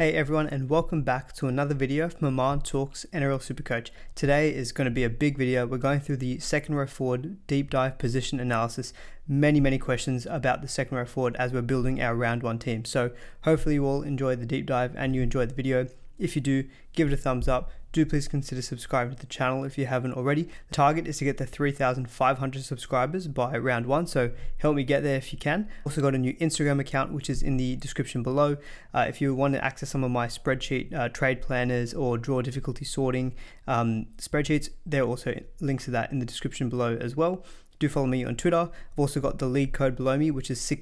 Hey everyone, and welcome back to another video from Aman Talks NRL Supercoach. Today is going to be a big video. We're going through the second row forward deep dive position analysis. Many questions about the second row forward as we're building our round one team. So hopefully you all enjoy the deep dive and you enjoy the video. If you do, give it a thumbs up. Do please consider subscribing to the channel if you haven't already. The target is to get to 3,500 subscribers by round one, so help me get there if you can. Also got a new Instagram account, which is in the description below. If you want to access some of my spreadsheet trade planners or draw difficulty sorting spreadsheets, there are also links to that in the description below as well. Do follow me on Twitter. I've also got the league code below me, which is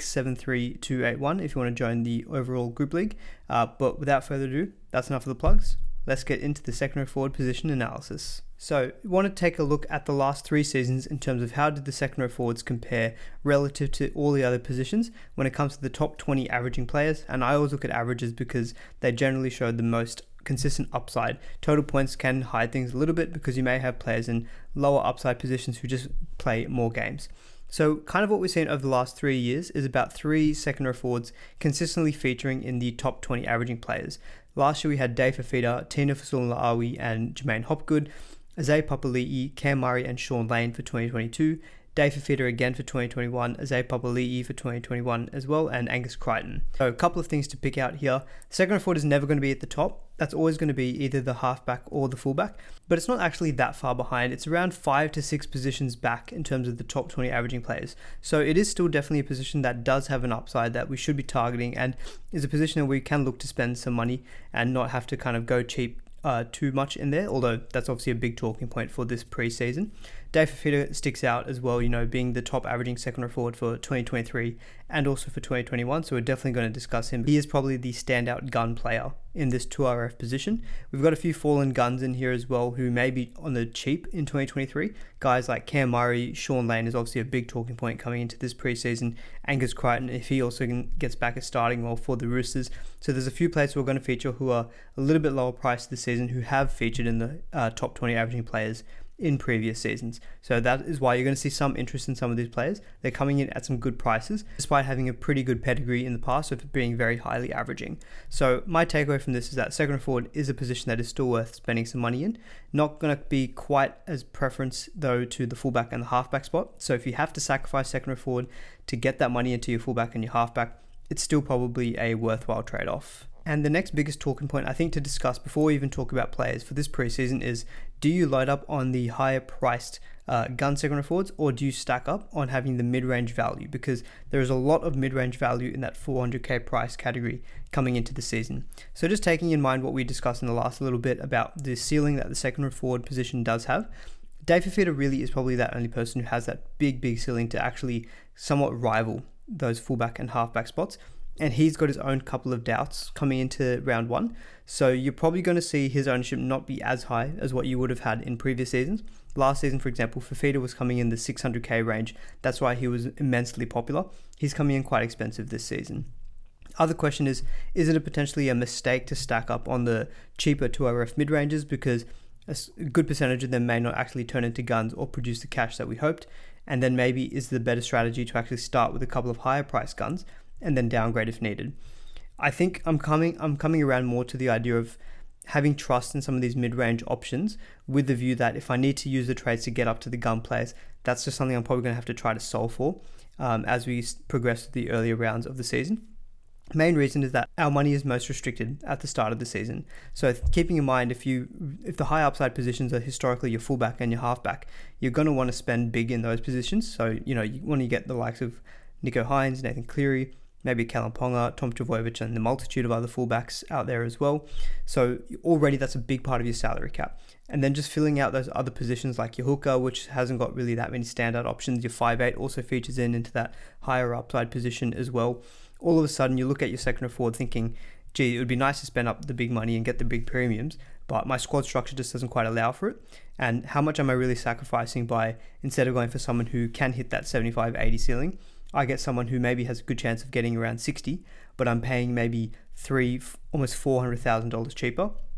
673281 if you want to join the overall group league. But without further ado, that's enough of the plugs. Let's get into the second row forward position analysis. So we want to take a look at the last 3 seasons in terms of how did the second row forwards compare relative to all the other positions when it comes to the top 20 averaging players. And I always look at averages because they generally show the most consistent upside. Total points can hide things a little bit because you may have players in lower upside positions who just play more games. So kind of what we've seen over the last 3 years is about 3 second row forwards consistently featuring in the top 20 averaging players. Last year we had Dave Fifita, Tina Fasua'a-Laawi and Jermaine Hopgood, Isaiah Papali'i, Cam Murray and Sean Lane for 2022, Dave Fifita again for 2021, Isaiah Papali'i for 2021 as well, and Angus Crichton. So a couple of things to pick out here. Second row forward is never going to be at the top. That's always going to be either the halfback or the fullback, but it's not actually that far behind. It's around 5 to 6 positions back in terms of the top 20 averaging players. So it is still definitely a position that does have an upside that we should be targeting and is a position that we can look to spend some money and not have to kind of go cheap too much in there, although that's obviously a big talking point for this preseason. Dave Fifita sticks out as well, being the top averaging second row forward for 2023 and also for 2021, so we're definitely going to discuss him. He is probably the standout gun player in this 2RF position. We've got a few fallen guns in here as well who may be on the cheap in 2023. Guys like Cam Murray, Sean Lane is obviously a big talking point coming into this preseason. Angus Crichton, if he also gets back a starting role for the Roosters. So there's a few players who are going to feature who are a little bit lower priced this season who have featured in the top 20 averaging players in previous seasons. So that is why you're going to see some interest in some of these players. They're coming in at some good prices, despite having a pretty good pedigree in the past of being very highly averaging. So my takeaway from this is that second row forward is a position that is still worth spending some money in. Not going to be quite as preference though to the fullback and the halfback spot. So if you have to sacrifice second row forward to get that money into your fullback and your halfback, it's still probably a worthwhile trade-off. And the next biggest talking point I think to discuss before we even talk about players for this preseason is, do you load up on the higher priced gun second row forwards, or do you stack up on having the mid-range value? Because there is a lot of mid-range value in that 400k price category coming into the season. So just taking in mind what we discussed in the last little bit about the ceiling that the second row forward position does have, Dave Fifita really is probably that only person who has that big ceiling to actually somewhat rival those fullback and halfback spots. And he's got his own couple of doubts coming into round one. So you're probably going to see his ownership not be as high as what you would have had in previous seasons. Last season, for example, Fifita was coming in the 600k range. That's why he was immensely popular. He's coming in quite expensive this season. Other question is it a potentially a mistake to stack up on the cheaper 2RF mid-ranges because a good percentage of them may not actually turn into guns or produce the cash that we hoped? And then maybe is the better strategy to actually start with a couple of higher price guns and then downgrade if needed? I think I'm coming around more to the idea of having trust in some of these mid-range options with the view that if I need to use the trades to get up to the gun players, that's just something I'm probably going to have to try to solve for as we progress to the earlier rounds of the season. Main reason is that our money is most restricted at the start of the season. So keeping in mind, if the high upside positions are historically your fullback and your halfback, you're going to want to spend big in those positions. So, you want to get the likes of Nicho Hynes, Nathan Cleary, maybe Callum Ponga, Tom Trbojevic, and the multitude of other fullbacks out there as well. So already that's a big part of your salary cap. And then just filling out those other positions like your hooker, which hasn't got really that many standout options. Your 5'8" also features into that higher upside position as well. All of a sudden you look at your second row forward thinking, gee, it would be nice to spend up the big money and get the big premiums, but my squad structure just doesn't quite allow for it. And how much am I really sacrificing by, instead of going for someone who can hit that 75-80 ceiling, I get someone who maybe has a good chance of getting around 60, but I'm paying maybe almost $400,000 cheaper.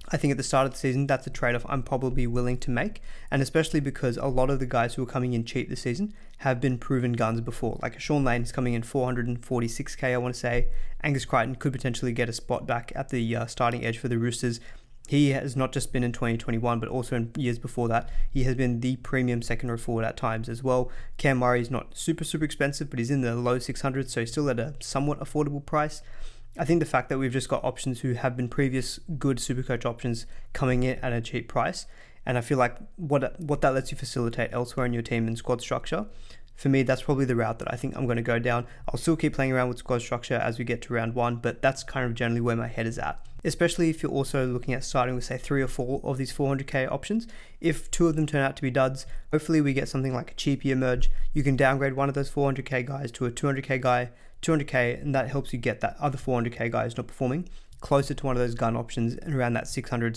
I think at the start of the season, that's a trade-off I'm probably willing to make, and especially because a lot of the guys who are coming in cheap this season have been proven guns before. Like Sean Lane is coming in 446k, I want to say. Angus Crichton could potentially get a spot back at the starting edge for the Roosters. He has not just been in 2021, but also in years before that. He has been the premium second row forward at times as well. Cam Murray is not super expensive, but he's in the low 600s, so he's still at a somewhat affordable price. I think the fact that we've just got options who have been previous good Supercoach options coming in at a cheap price, and I feel like what that lets you facilitate elsewhere in your team and squad structure, for me, that's probably the route that I think I'm going to go down. I'll still keep playing around with squad structure as we get to round 1, but that's kind of generally where my head is at. Especially if you're also looking at starting with, say, 3 or 4 of these 400k options. If 2 of them turn out to be duds, hopefully we get something like a cheapie emerge. You can downgrade one of those 400k guys to a 200k guy, 200k, and that helps you get that other 400k guy who's not performing closer to one of those gun options and around that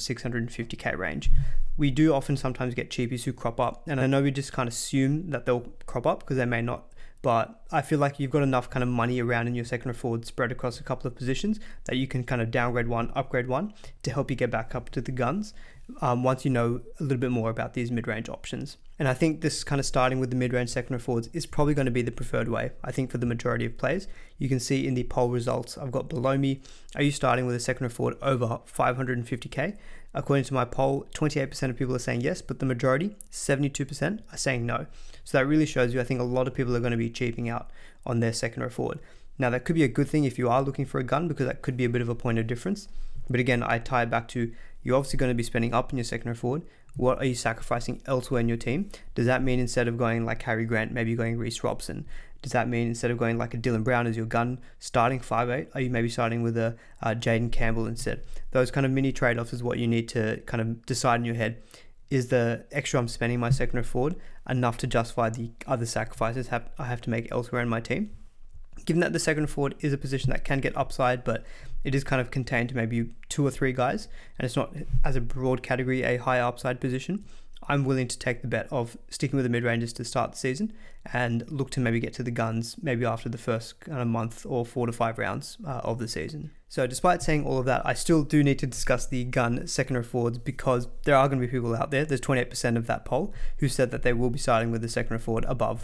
650k range. We do often sometimes get cheapies who crop up, and I know we just can't assume that they'll crop up because they may not, but I feel like you've got enough kind of money around in your second or forward spread across a couple of positions that you can kind of downgrade one, upgrade one to help you get back up to the guns once you know a little bit more about these mid-range options. And I think this kind of starting with the mid-range second row forwards is probably going to be the preferred way, I think, for the majority of players. You can see in the poll results I've got below me, are you starting with a second row forward over 550k? According to my poll, 28% of people are saying yes, but the majority, 72%, are saying no. So that really shows you, I think a lot of people are going to be cheaping out on their second row forward. Now that could be a good thing if you are looking for a gun, because that could be a bit of a point of difference. But again, I tie it back to, you're obviously going to be spending up in your second row forward. What are you sacrificing elsewhere in your team? Does that mean instead of going like Harry Grant, maybe you're going Reece Robson? Does that mean instead of going like a Dylan Brown as your gun, starting 5'8", are you maybe starting with a Jaden Campbell instead? Those kind of mini trade-offs is what you need to kind of decide in your head. Is the extra I'm spending my second row forward enough to justify the other sacrifices I have to make elsewhere in my team? Given that the second row forward is a position that can get upside, but it is kind of contained to maybe 2 or 3 guys, and it's not as a broad category a high upside position, I'm willing to take the bet of sticking with the mid-ranges to start the season and look to maybe get to the guns maybe after the first kind of month or 4 to 5 rounds of the season. So despite saying all of that, I still do need to discuss the gun second row forwards, because there are going to be people out there, there's 28% of that poll, who said that they will be starting with the second row forward above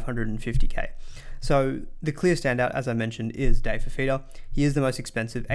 550k. So the clear standout, as I mentioned, is Dave Fifita. He is the most expensive,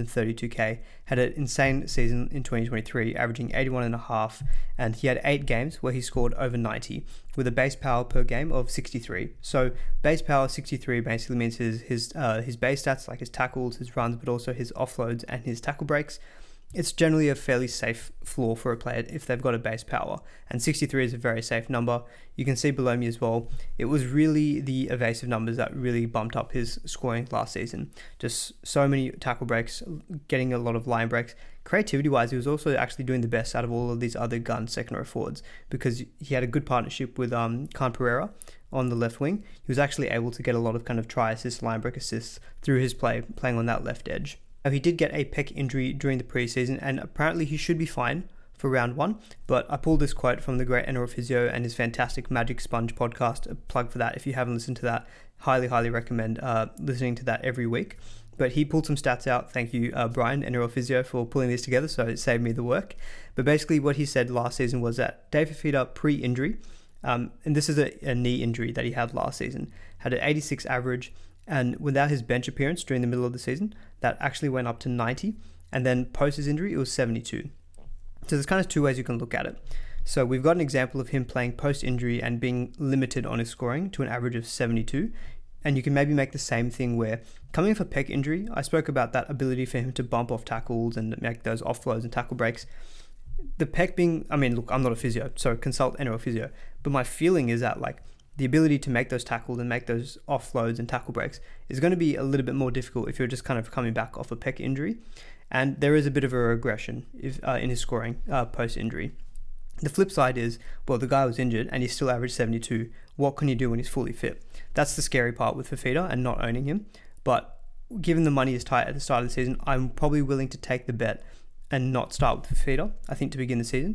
832k, had an insane season in 2023, averaging 81.5, and he had 8 games where he scored over 90, with a base power per game of 63. So base power 63 basically means his base stats, like his tackles, his runs, but also his offloads and his tackle breaks. It's generally a fairly safe floor for a player if they've got a base power, and 63 is a very safe number. You can see below me as well, it was really the evasive numbers that really bumped up his scoring last season. Just so many tackle breaks, getting a lot of line breaks. Creativity wise, he was also actually doing the best out of all of these other gun second row forwards, because he had a good partnership with Khan Pereira on the left wing. He was actually able to get a lot of kind of try assists, line break assists through his playing on that left edge. He did get a pec injury during the preseason, and apparently he should be fine for round 1, but I pulled this quote from the great NRL Physio and his fantastic Magic Sponge podcast. A plug for that if you haven't listened to that. Highly recommend listening to that every week. But he pulled some stats out. Thank you, Brian, NRL Physio, for pulling this together, so it saved me the work. But basically what he said last season was that Dave Fifita pre-injury, and this is a knee injury that he had last season, had an 86 average, and without his bench appearance during the middle of the season, that actually went up to 90, and then post his injury, it was 72. So there's kind of 2 ways you can look at it. So we've got an example of him playing post-injury and being limited on his scoring to an average of 72, and you can maybe make the same thing where, coming off a pec injury, I spoke about that ability for him to bump off tackles and make those offloads and tackle breaks. The pec being, look, I'm not a physio, so consult NRL Physio, but my feeling is that the ability to make those tackles and make those offloads and tackle breaks is going to be a little bit more difficult if you're just kind of coming back off a pec injury. And there is a bit of a regression in his scoring post-injury. The flip side is, well, the guy was injured and he still averaged 72. What can you do when he's fully fit? That's the scary part with Fifita and not owning him. But given the money is tight at the start of the season, I'm probably willing to take the bet and not start with Fifita, I think, to begin the season.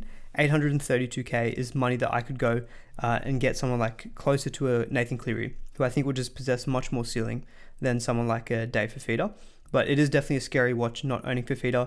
832k is money that I could go and get someone like closer to a Nathan Cleary, who I think will just possess much more ceiling than someone like a Dave Fifita. But it is definitely a scary watch not owning Fifita.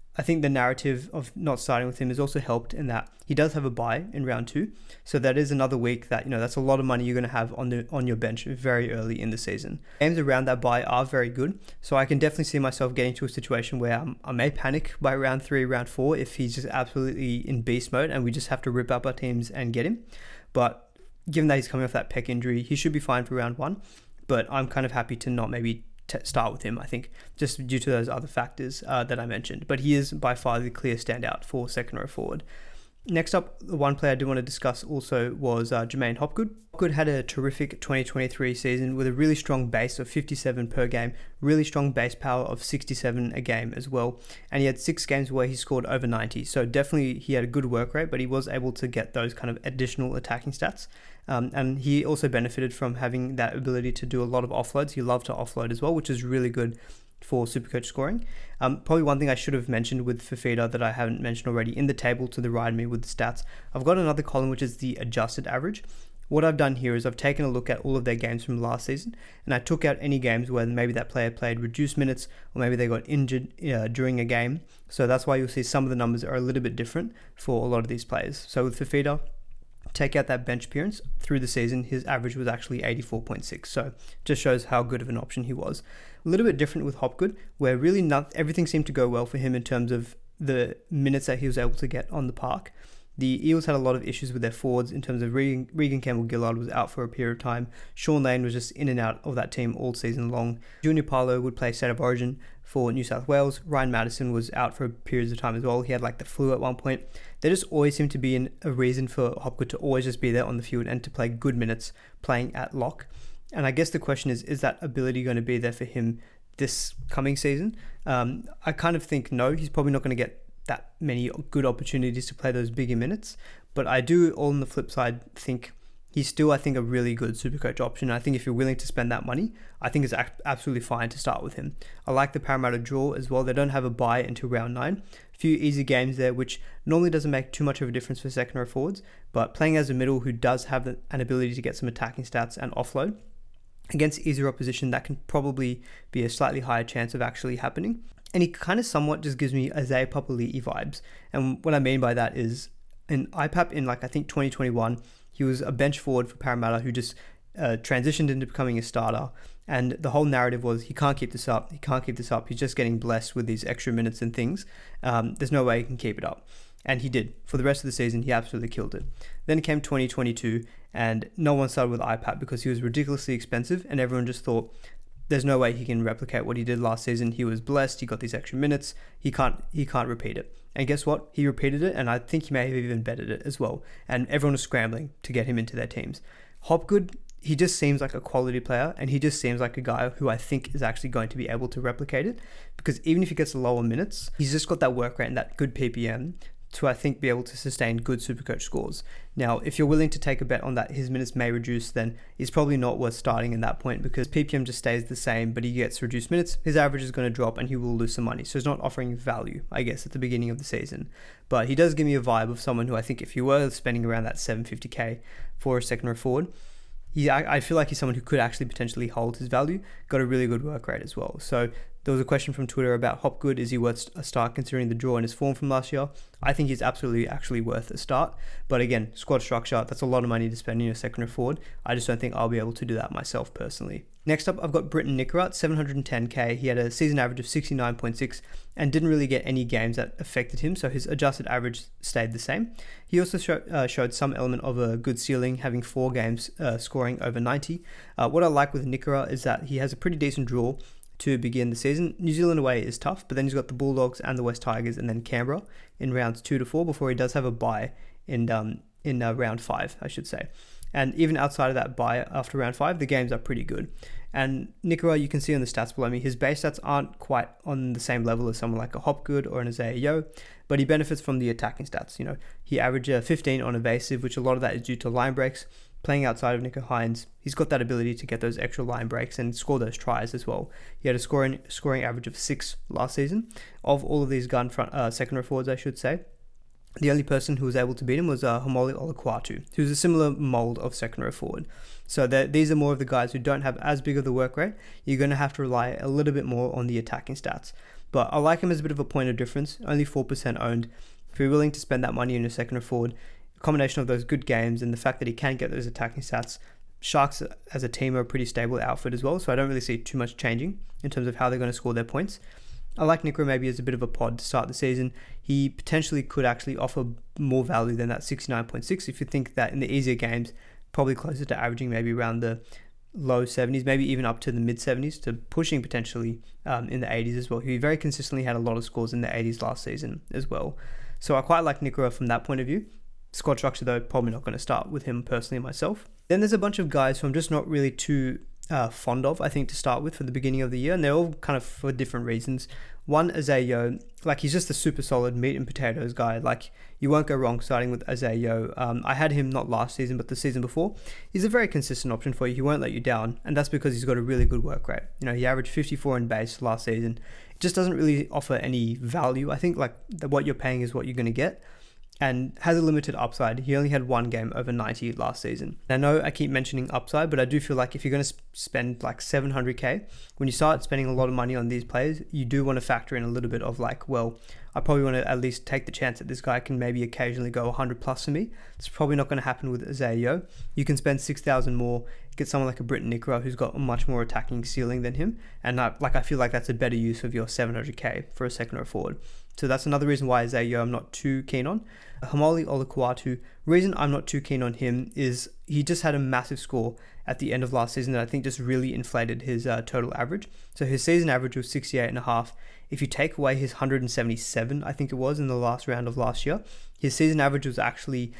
I think the narrative of not starting with him has also helped in that he does have a bye in round 2. So that is another week that, that's a lot of money you're going to have on your bench very early in the season. Games around that bye are very good. So I can definitely see myself getting to a situation where I may panic by round 3, round 4 if he's just absolutely in beast mode and we just have to rip up our teams and get him. But given that he's coming off that pec injury, he should be fine for round 1. But I'm kind of happy to not maybe start with him, I think, just due to those other factors that I mentioned. But he is by far the clear standout for second row forward. Next up, the one player I do want to discuss also was Jermaine Hopgood. Hopgood had a terrific 2023 season with a really strong base of 57 per game, really strong base power of 67 a game as well. And he had 6 games where he scored over 90. So definitely he had a good work rate, but he was able to get those kind of additional attacking stats. And he also benefited from having that ability to do a lot of offloads. He loved to offload as well, which is really good for Supercoach scoring. Probably one thing I should have mentioned with Fifita that I haven't mentioned already, in the table to the right of me with the stats, I've got another column which is the adjusted average. What I've done here is I've taken a look at all of their games from last season, and I took out any games where maybe that player played reduced minutes or maybe they got injured during a game. So that's why you'll see some of the numbers are a little bit different for a lot of these players. So with Fifita, take out that bench appearance, through the season his average was actually 84.6, so just shows how good of an option he was. A little bit different with Hopgood, where really everything seemed to go well for him in terms of the minutes that he was able to get on the park. The Eels had a lot of issues with their forwards in terms of Regan Campbell-Gillard was out for a period of time. Shaun Lane was just in and out of that team all season long. Junior Paulo would play State of Origin for New South Wales. Ryan Madison was out for periods of time as well. He had the flu at one point. There just always seemed to be a reason for Hopgood to always just be there on the field and to play good minutes playing at lock. And I guess the question is that ability going to be there for him this coming season? I kind of think no, he's probably not going to get that many good opportunities to play those bigger minutes. But I do, on the flip side, think he's still, I think, a really good Supercoach option. I think if you're willing to spend that money, I think it's absolutely fine to start with him. I like the Parramatta draw as well. They don't have a bye until round 9. A few easy games there, which normally doesn't make too much of a difference for second row forwards. But playing as a middle who does have an ability to get some attacking stats and offload, against easier opposition, that can probably be a slightly higher chance of actually happening. And he kind of somewhat just gives me Isaiah Papali'i vibes. And what I mean by that is, in IPAP in I think 2021, he was a bench forward for Parramatta who just transitioned into becoming a starter. And the whole narrative was, he can't keep this up, he's just getting blessed with these extra minutes and things. There's no way he can keep it up. And he did. For the rest of the season, he absolutely killed it. Then came 2022, and no one started with IPAP because he was ridiculously expensive, and everyone just thought, there's no way he can replicate what he did last season. He was blessed, he got these extra minutes, he can't repeat it. And guess what? He repeated it, and I think he may have even bettered it as well. And everyone was scrambling to get him into their teams. Hopgood, he just seems like a quality player, and he just seems like a guy who I think is actually going to be able to replicate it, because even if he gets lower minutes, he's just got that work rate and that good PPM to, I think, be able to sustain good Supercoach scores. Now, if you're willing to take a bet on that his minutes may reduce, then it's probably not worth starting in that point, because PPM just stays the same, but he gets reduced minutes, his average is going to drop and he will lose some money. So he's not offering value, I guess, at the beginning of the season. But he does give me a vibe of someone who I think if you were spending around that 750k for a second row forward, I feel like he's someone who could actually potentially hold his value, got a really good work rate as well. So there was a question from Twitter about Hopgood, is he worth a start considering the draw in his form from last year? I think he's absolutely actually worth a start. But again, squad structure, that's a lot of money to spend in your second row forward. I just don't think I'll be able to do that myself personally. Next up, I've got Britton Nicorat, 710k. He had a season average of 69.6 and didn't really get any games that affected him, so his adjusted average stayed the same. He also showed some element of a good ceiling, having 4 games scoring over 90. What I like with Nicorat is that he has a pretty decent draw to begin the season. New Zealand away is tough, but then he's got the Bulldogs and the West Tigers and then Canberra in rounds 2 to 4 before he does have a bye in round 5, I should say. And even outside of that bye after round 5, the games are pretty good. And Nicorat, you can see on the stats below me, his base stats aren't quite on the same level as someone like a Hopgood or an Isaiah Yeo, but he benefits from the attacking stats. You know, he averaged 15 on evasive, which a lot of that is due to line breaks. Playing outside of Nicho Hynes, he's got that ability to get those extra line breaks and score those tries as well. He had a scoring average of 6 last season. Of all of these second row forwards, I should say, The only person who was able to beat him was Haumole Olakau'atu, who's a similar mold of second row forward. So these are more of the guys who don't have as big of the work rate. You're going to have to rely a little bit more on the attacking stats. But I like him as a bit of a point of difference, only 4% owned. If you're willing to spend that money in a second row forward, a combination of those good games and the fact that he can get those attacking stats, Sharks as a team are a pretty stable outfit as well, so I don't really see too much changing in terms of how they're going to score their points. I like Nikora maybe as a bit of a pod to start the season. He potentially could actually offer more value than that 69.6 if you think that in the easier games, probably closer to averaging maybe around the low 70s, maybe even up to the mid 70s, to pushing potentially in the 80s as well. He very consistently had a lot of scores in the 80s last season as well. So I quite like Nikora from that point of view. Squad structure though, probably not going to start with him personally myself. Then there's a bunch of guys who I'm just not really too fond of, I think, to start with for the beginning of the year, and they're all kind of for different reasons. One, Isaiah Yeo, like he's just a super solid meat and potatoes guy. Like you won't go wrong starting with Isaiah Yeo. I had him not last season, but the season before. He's a very consistent option for you. He won't let you down, and that's because he's got a really good work rate. You know, he averaged 54 in base last season. It just doesn't really offer any value. I think like what you're paying is what you're going to get, and has a limited upside. He only had one game over 90 last season. I know I keep mentioning upside, but I do feel like if you're going to spend like 700k, when you start spending a lot of money on these players, you do want to factor in a little bit of like, well, I probably want to at least take the chance that this guy can maybe occasionally go 100 plus for me. It's probably not going to happen with Isaiah Yeo. You can spend 6,000 more, get someone like a Briton Nikora who's got a much more attacking ceiling than him, and I feel like that's a better use of your 700k for a second row forward. So that's another reason why Isaiah Yeo I'm not too keen on. Haumole Olakau'atu, reason I'm not too keen on him is he just had a massive score at the end of last season that I think just really inflated his total average. So his season average was 68.5. If you take away his 177, I think it was in the last round of last year, his season average was actually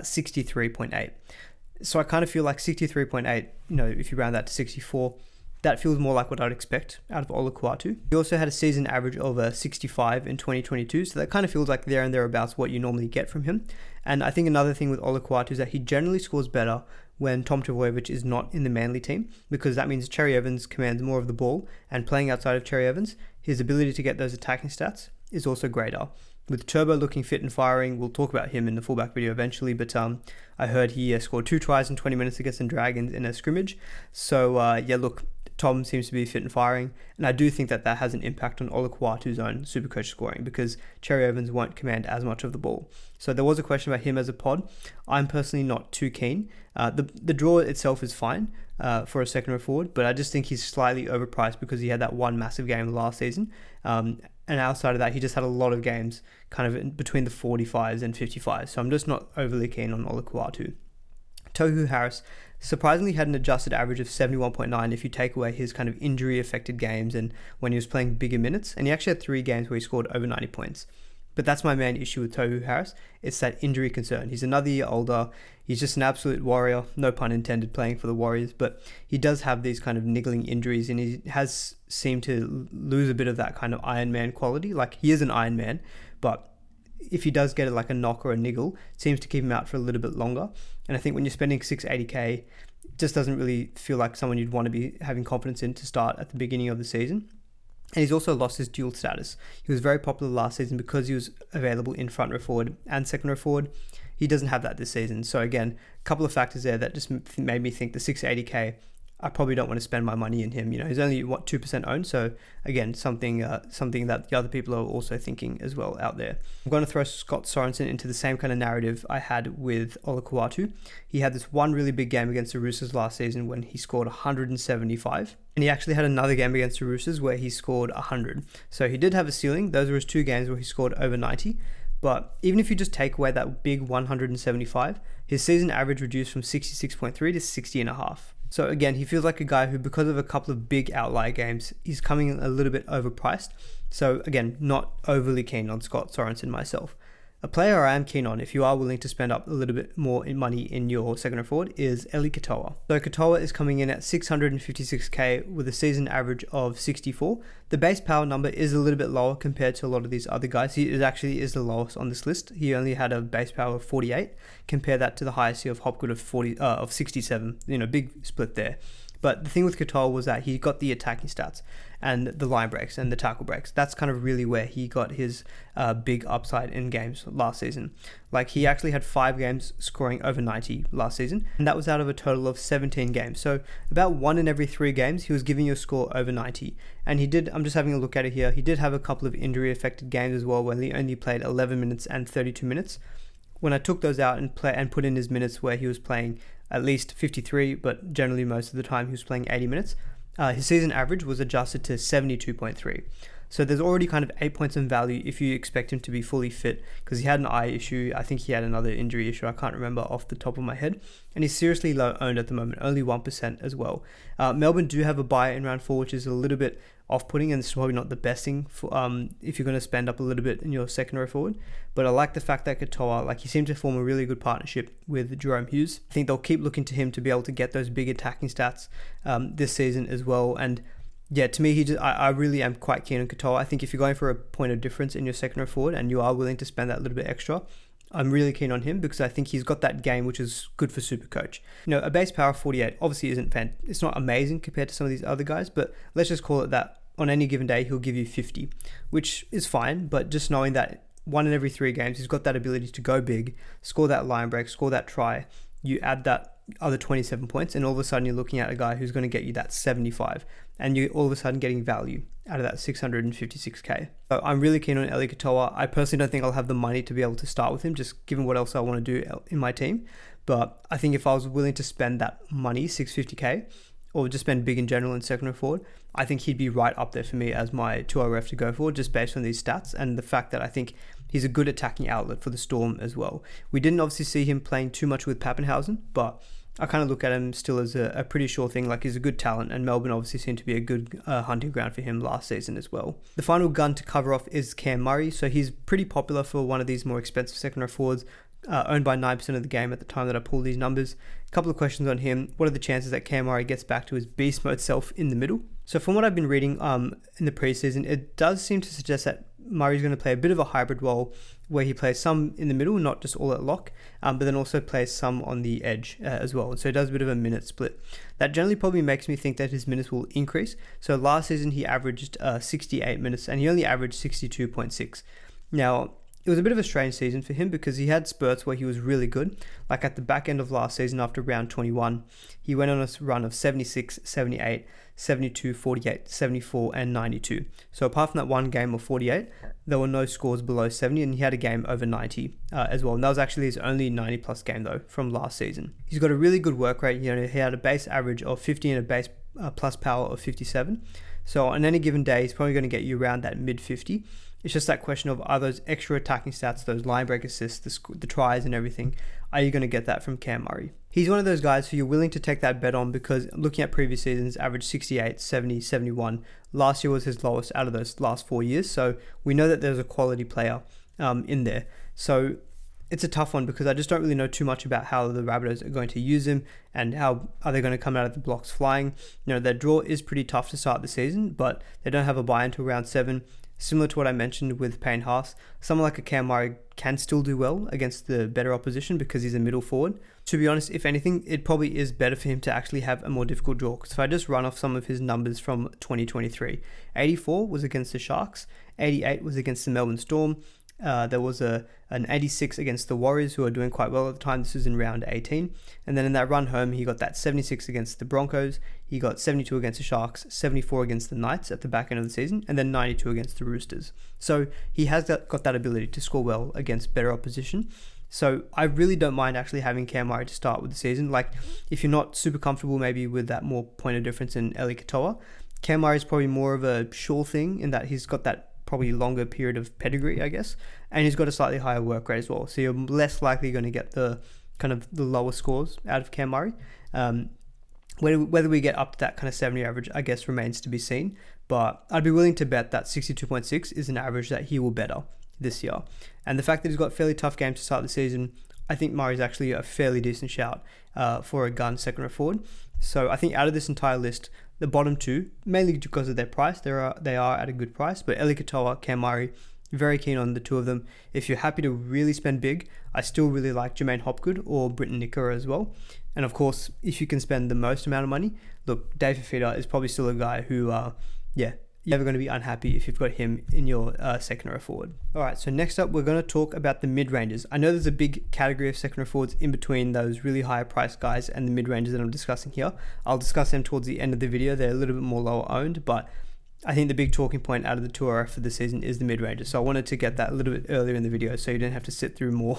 63.8. So I kind of feel like 63.8, you know, if you round that to 64, that feels more like what I'd expect out of Olakau'atu. He also had a season average of 65 in 2022, so that kind of feels like there and thereabouts what you normally get from him. And I think another thing with Olakau'atu is that he generally scores better when Tom Trbojevic is not in the Manly team, because that means Cherry Evans commands more of the ball, and playing outside of Cherry Evans, his ability to get those attacking stats is also greater. With Turbo looking fit and firing, we'll talk about him in the fullback video eventually, but I heard he scored 2 tries in 20 minutes against the Dragons in a scrimmage. So yeah, look, Tom seems to be fit and firing, and I do think that that has an impact on Olakau'atu's own Supercoach scoring, because Cherry Evans won't command as much of the ball. So there was a question about him as a pod. I'm personally not too keen. The draw itself is fine for a second row forward, but I just think he's slightly overpriced because he had that one massive game last season. And outside of that, he just had a lot of games kind of in between the 45s and 55s. So I'm just not overly keen on Olakau'atu. Tohu Harris surprisingly had an adjusted average of 71.9 if you take away his kind of injury affected games and when he was playing bigger minutes, and he actually had 3 games where he scored over 90 points. But that's my main issue with Tohu Harris. It's that injury concern. He's another year older. He's just an absolute warrior, no pun intended, playing for the Warriors, but he does have these kind of niggling injuries, and he has seemed to lose a bit of that kind of Iron Man quality. Like, he is an Iron Man, but if he does get like a knock or a niggle, it seems to keep him out for a little bit longer. And I think when you're spending 680k, it just doesn't really feel like someone you'd want to be having confidence in to start at the beginning of the season. And he's also lost his dual status. He was very popular last season because he was available in front row forward and second row forward. He doesn't have that this season. So again, a couple of factors there that just made me think the 680k, I probably don't want to spend my money in him. You know, he's only 2% owned. So again, something that the other people are also thinking as well out there. I'm going to throw Scott Sorensen into the same kind of narrative I had with Olakau'atu. He had this one really big game against the Roosters last season when he scored 175. And he actually had another game against the Roosters where he scored 100. So he did have a ceiling. Those were his 2 games where he scored over 90. But even if you just take away that big 175, his season average reduced from 66.3 to 60.5. So again, he feels like a guy who, because of a couple of big outlier games, he's coming a little bit overpriced. So again, not overly keen on Scott Sorensen myself. A player I am keen on, if you are willing to spend up a little bit more in money in your second row forward, is Eli Katoa. So Katoa is coming in at 656k with a season average of 64. The base power number is a little bit lower compared to a lot of these other guys. He actually is the lowest on this list. He only had a base power of 48. Compare that to the highest of Hopgood of 67. You know, big split there. But the thing with Katoa was that he got the attacking stats and the line breaks and the tackle breaks. That's kind of really where he got his big upside in games last season. Like, he actually had 5 games scoring over 90 last season, and that was out of a total of 17 games. So about 1 in every 3 games, he was giving you a score over 90. And he did, I'm just having a look at it here, he did have a couple of injury affected games as well, where he only played 11 minutes and 32 minutes. When I took those out and put in his minutes where he was playing at least 53, but generally most of the time he was playing 80 minutes, his season average was adjusted to 72.3. So there's already kind of 8 points in value if you expect him to be fully fit, because he had an eye issue. I think he had another injury issue. I can't remember off the top of my head. And he's seriously low owned at the moment, only 1% as well. Melbourne do have a bye in round 4, which is a little bit off-putting, and it's probably not the best thing for if you're going to spend up a little bit in your second row forward. But I like the fact that Katoa, like, he seemed to form a really good partnership with Jerome Hughes. I think they'll keep looking to him to be able to get those big attacking stats this season as well. And yeah, to me, I really am quite keen on Katoa. I think if you're going for a point of difference in your second row forward and you are willing to spend that little bit extra, I'm really keen on him because I think he's got that game which is good for Supercoach. You know, a base power of 48 obviously it's not amazing compared to some of these other guys, but let's just call it that on any given day he'll give you 50, which is fine. But just knowing that 1 in every 3 games he's got that ability to go big, score that line break, score that try, you add that other 27 points, and all of a sudden you're looking at a guy who's going to get you that 75, and you're all of a sudden getting value out of that 656k. So I'm really keen on Eli Katoa. I personally don't think I'll have the money to be able to start with him, just given what else I want to do in my team. But I think if I was willing to spend that money, 650k, or just spend big in general in second row forward, I think he'd be right up there for me as my 2RF to go for, just based on these stats and the fact that I think he's a good attacking outlet for the Storm as well. We didn't obviously see him playing too much with Pappenhausen, but I kind of look at him still as a pretty sure thing. Like, he's a good talent, and Melbourne obviously seemed to be a good hunting ground for him last season as well. The final gun to cover off is Cam Murray. So he's pretty popular for one of these more expensive second row forwards, owned by 9% of the game at the time that I pulled these numbers. A couple of questions on him. What are the chances that Cam Murray gets back to his beast mode self in the middle? So from what I've been reading in the preseason, it does seem to suggest that Murray's going to play a bit of a hybrid role where he plays some in the middle, not just all at lock, but then also plays some on the edge as well. And so he does a bit of a minute split. That generally probably makes me think that his minutes will increase. So last season he averaged 68 minutes and he only averaged 62.6. Now, it was a bit of a strange season for him because he had spurts where he was really good. Like at the back end of last season after round 21, he went on a run of 76, 78, 72, 48, 74, and 92. So apart from that one game of 48, there were no scores below 70, and he had a game over 90 as well. And that was actually his only 90 plus game though from last season. He's got a really good work rate. You know, he had a base average of 50 and a base plus power of 57. So on any given day, he's probably going to get you around that mid 50. It's just that question of, are those extra attacking stats, those line break assists, the tries and everything, are you going to get that from Cam Murray? He's one of those guys who you're willing to take that bet on because looking at previous seasons, average 68, 70, 71. Last year was his lowest out of those last 4 years. So we know that there's a quality player in there. So it's a tough one because I just don't really know too much about how the Rabbitohs are going to use him and how are they going to come out of the blocks flying. You know, their draw is pretty tough to start the season, but they don't have a bye until round 7. Similar to what I mentioned with Payne Haas, someone like a Cam Murray can still do well against the better opposition because he's a middle forward. To be honest, if anything, it probably is better for him to actually have a more difficult draw. Because if I just run off some of his numbers from 2023, 84 was against the Sharks, 88 was against the Melbourne Storm. There was an 86 against the Warriors, who are doing quite well at the time. This was in round 18. And then in that run home, he got that 76 against the Broncos. He got 72 against the Sharks, 74 against the Knights at the back end of the season, and then 92 against the Roosters. So he has got that ability to score well against better opposition. So I really don't mind actually having Cam Murray to start with the season. Like, if you're not super comfortable maybe with that more point of difference in Eli Katoa, Cam Murray is probably more of a sure thing in that he's got that probably longer period of pedigree, I guess, and he's got a slightly higher work rate as well. So you're less likely going to get the kind of the lower scores out of Cam Murray. Whether we get up to that kind of 70 average, I guess, remains to be seen. But I'd be willing to bet that 62.6 is an average that he will better this year. And the fact that he's got fairly tough games to start the season, I think Murray's actually a fairly decent shout for a gun second row forward. So I think out of this entire list, the bottom two, mainly because of their price, they are at a good price. But Eli Katoa, Cam Murray, Very keen on the two of them. If you're happy to really spend big, I still really like Jermaine Hopgood or Britton Nicker as well. And of course, if you can spend the most amount of money, look, Dave Fifita is probably still a guy who, you're never going to be unhappy if you've got him in your second row forward. All right, so next up, we're going to talk about the mid-rangers. I know there's a big category of second row forwards in between those really higher price guys and the mid-rangers that I'm discussing here. I'll discuss them towards the end of the video. They're a little bit more lower owned, but I think the big talking point out of the 2RF for the season is the mid-rangers. So I wanted to get that a little bit earlier in the video so you didn't have to sit through more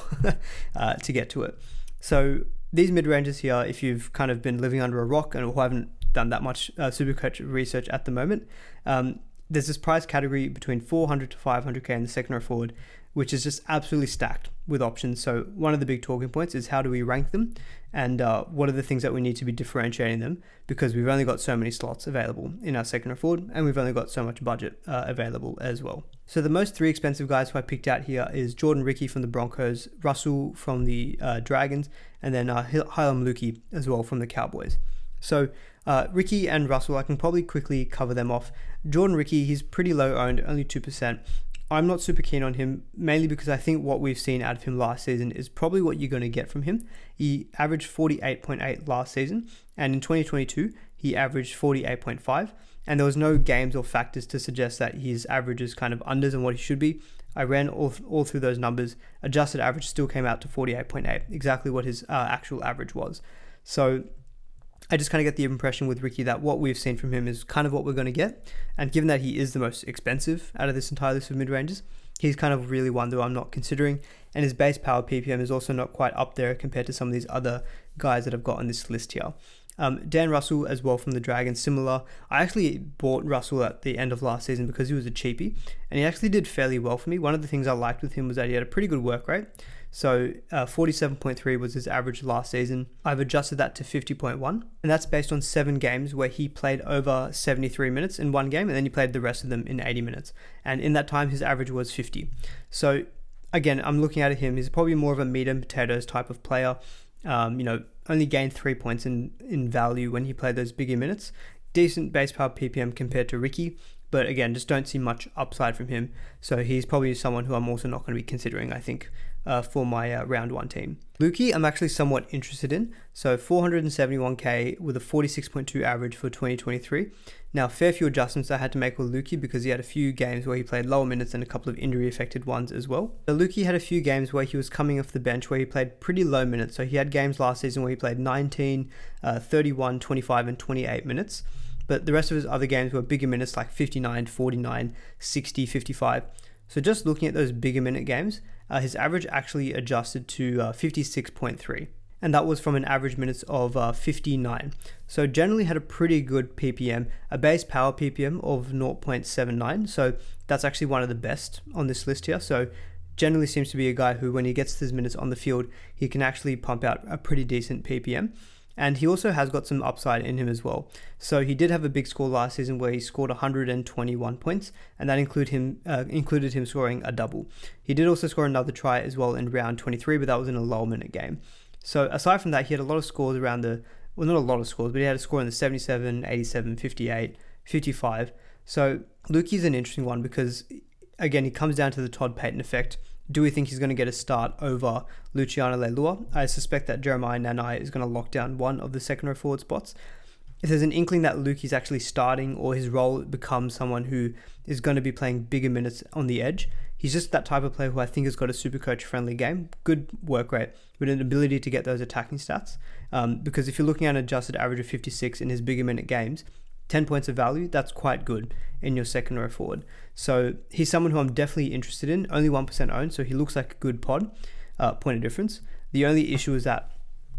to get to it. So these mid-rangers here, if you've kind of been living under a rock and who haven't done that much Supercoach research at the moment, there's this price category between 400 to 500k in the second row forward, which is just absolutely stacked with options. So one of the big talking points is how do we rank them, and what are the things that we need to be differentiating them, because we've only got so many slots available in our second row forward, and we've only got so much budget available as well. So the most three expensive guys who I picked out here is Jordan Riki from the Broncos, Russell from the Dragons, and then Heilum Luki as well from the Cowboys. So Riki and Russell, I can probably quickly cover them off. Jordan Riki, he's pretty low owned, only 2%. I'm not super keen on him, mainly because I think what we've seen out of him last season is probably what you're going to get from him. He averaged 48.8 last season, and in 2022, he averaged 48.5, and there was no games or factors to suggest that his average is kind of unders than what he should be. I ran all through those numbers. Adjusted average still came out to 48.8, exactly what his actual average was. So I just kind of get the impression with Riki that what we've seen from him is kind of what we're going to get. And given that he is the most expensive out of this entire list of mid-rangers, he's kind of really one that I'm not considering. And his base power PPM is also not quite up there compared to some of these other guys that I've got on this list here. Dan Russell as well from the Dragons, similar. I actually bought Russell at the end of last season because he was a cheapie, and he actually did fairly well for me. One of the things I liked with him was that he had a pretty good work rate. So 47.3 was his average last season. I've adjusted that to 50.1, and that's based on 7 games where he played over 73 minutes in one game, and then he played the rest of them in 80 minutes. And in that time, his average was 50. So again, I'm looking at him, he's probably more of a meat and potatoes type of player. Only gained 3 points in value when he played those bigger minutes. Decent base power PPM compared to Riki, but again, just don't see much upside from him. So he's probably someone who I'm also not going to be considering, I think, for my round 1 team. Luki, I'm actually somewhat interested in. So 471k with a 46.2 average for 2023. Now, fair few adjustments I had to make with Luki because he had a few games where he played lower minutes and a couple of injury affected ones as well. So Luki had a few games where he was coming off the bench where he played pretty low minutes. So he had games last season where he played 19, 31, 25 and 28 minutes. But the rest of his other games were bigger minutes like 59, 49, 60, 55. So just looking at those bigger minute games, his average actually adjusted to 56.3. And that was from an average minutes of 59. So generally had a pretty good PPM, a base power PPM of 0.79. So that's actually one of the best on this list here. So generally seems to be a guy who, when he gets his minutes on the field, he can actually pump out a pretty decent PPM. And he also has got some upside in him as well. So he did have a big score last season where he scored 121 points, and that included him scoring a double. He did also score another try as well in round 23, but that was in a low minute game. So aside from that, he had a lot of scores around not a lot of scores, but he had a score in the 77, 87, 58, 55. So Luki's an interesting one because, again, he comes down to the Todd Payton effect. Do we think he's going to get a start over Luciano Leilua? I suspect that Jeremiah Nanai is going to lock down one of the second row forward spots. If there's an inkling that Luki's actually starting or his role becomes someone who is going to be playing bigger minutes on the edge, he's just that type of player who I think has got a Supercoach friendly game, good work rate, with an ability to get those attacking stats. Because if you're looking at an adjusted average of 56 in his bigger minute games, 10 points of value, that's quite good in your second row forward. So he's someone who I'm definitely interested in, only 1% owned, so he looks like a good point of difference. The only issue is that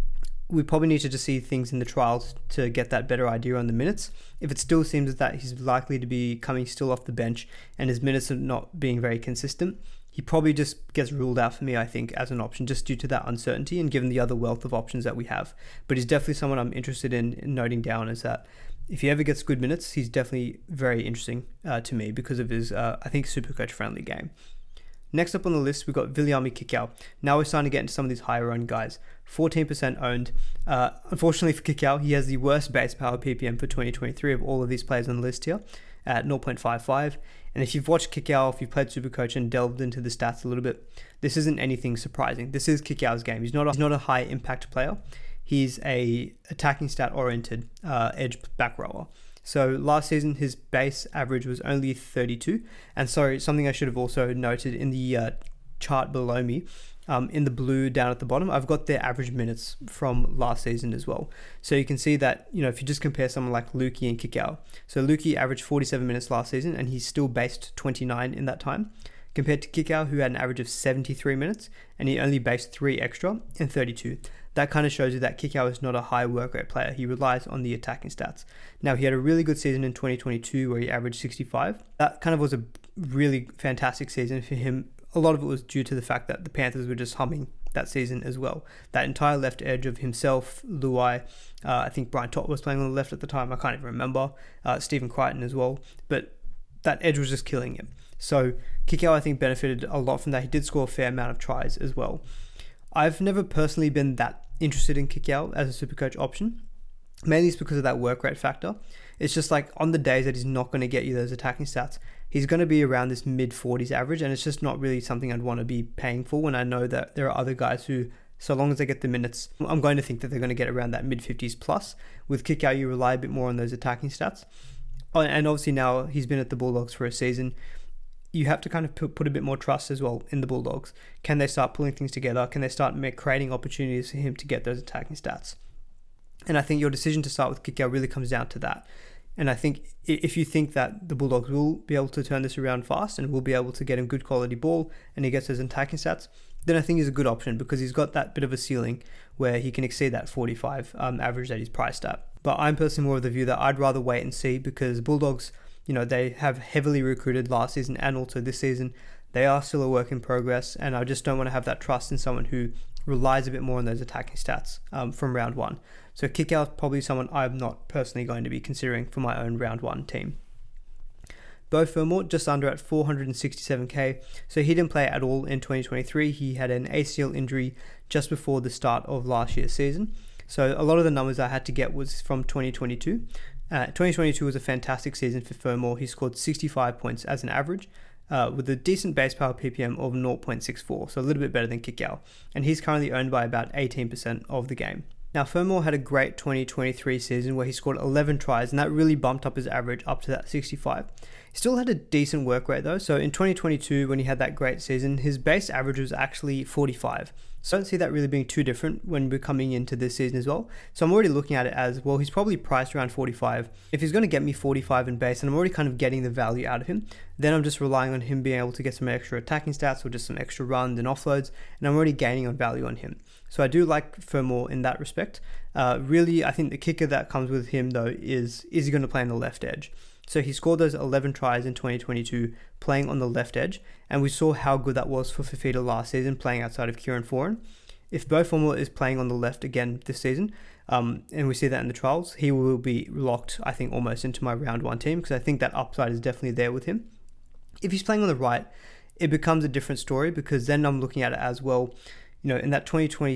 we probably need to just see things in the trials to get that better idea on the minutes. If it still seems that he's likely to be coming still off the bench and his minutes are not being very consistent, he probably just gets ruled out for me, I think, as an option, just due to that uncertainty and given the other wealth of options that we have. But he's definitely someone I'm interested in noting down, is that if he ever gets good minutes, he's definitely very interesting to me because of his, I think, Supercoach friendly game. Next up on the list, we've got Viliami Kikau. Now we're starting to get into some of these higher owned guys. 14% owned. Unfortunately for Kikau, he has the worst base power PPM for 2023 of all of these players on the list here. at 0.55. And if you've watched Kikau, if you've played Supercoach and delved into the stats a little bit, this isn't anything surprising. This is Kikau's game. He's not a high impact player. He's a attacking stat oriented edge back rower. So last season, his base average was only 32. And sorry, something I should have also noted in the chart below me, in the blue down at the bottom, I've got their average minutes from last season as well. So you can see that, if you just compare someone like Lukey and Kikau. So Lukey averaged 47 minutes last season and he's still based 29 in that time, compared to Kikau, who had an average of 73 minutes and he only based 3 extra in 32. That kind of shows you that Kikau is not a high work rate player. He relies on the attacking stats. Now, he had a really good season in 2022 where he averaged 65. That kind of was a really fantastic season for him. A lot of it was due to the fact that the Panthers were just humming that season as well. That entire left edge of himself, Luai, I think Brian Tott was playing on the left at the time, I can't even remember, Stephen Crichton as well, but that edge was just killing him. So Kikau, I think, benefited a lot from that. He did score a fair amount of tries as well. I've never personally been that interested in Kikau as a Supercoach option. Mainly it's because of that work rate factor. It's just like on the days that he's not going to get you those attacking stats, he's going to be around this mid-40s average, and it's just not really something I'd want to be paying for when I know that there are other guys who, so long as they get the minutes, I'm going to think that they're going to get around that mid-50s plus. With Kikau, you rely a bit more on those attacking stats. And obviously now he's been at the Bulldogs for a season. You have to kind of put a bit more trust as well in the Bulldogs. Can they start pulling things together? Can they start creating opportunities for him to get those attacking stats? And I think your decision to start with Kikau really comes down to that. And I think if you think that the Bulldogs will be able to turn this around fast and will be able to get him good quality ball and he gets those attacking stats, then I think he's a good option because he's got that bit of a ceiling where he can exceed that 45 average that he's priced at. But I'm personally more of the view that I'd rather wait and see because Bulldogs, they have heavily recruited last season and also this season. They are still a work in progress, and I just don't want to have that trust in someone who relies a bit more on those attacking stats from round one. So Kikau is probably someone I'm not personally going to be considering for my own round one team. Beau Fermor just under at 467k, so he didn't play at all in 2023. He had an ACL injury just before the start of last year's season. So a lot of the numbers I had to get was from 2022. 2022 was a fantastic season for Fermor. He scored 65 points as an average, with a decent base power PPM of 0.64, so a little bit better than Kikau. And he's currently owned by about 18% of the game. Now, Fermor had a great 2023 season where he scored 11 tries, and that really bumped up his average up to that 65. He still had a decent work rate though, so in 2022 when he had that great season, his base average was actually 45. So I don't see that really being too different when we're coming into this season as well. So I'm already looking at it as, well, he's probably priced around 45. If he's going to get me 45 in base and I'm already kind of getting the value out of him, then I'm just relying on him being able to get some extra attacking stats or just some extra runs and offloads, and I'm already gaining on value on him. So I do like Fermor in that respect. Really, I think the kicker that comes with him though is he going to play on the left edge? So he scored those 11 tries in 2022 playing on the left edge, and we saw how good that was for Fifita last season playing outside of Kieran Foran. If Beau Fermor is playing on the left again this season, and we see that in the trials, he will be locked, I think, almost into my round one team because I think that upside is definitely there with him. If he's playing on the right, it becomes a different story because then I'm looking at it as well. In that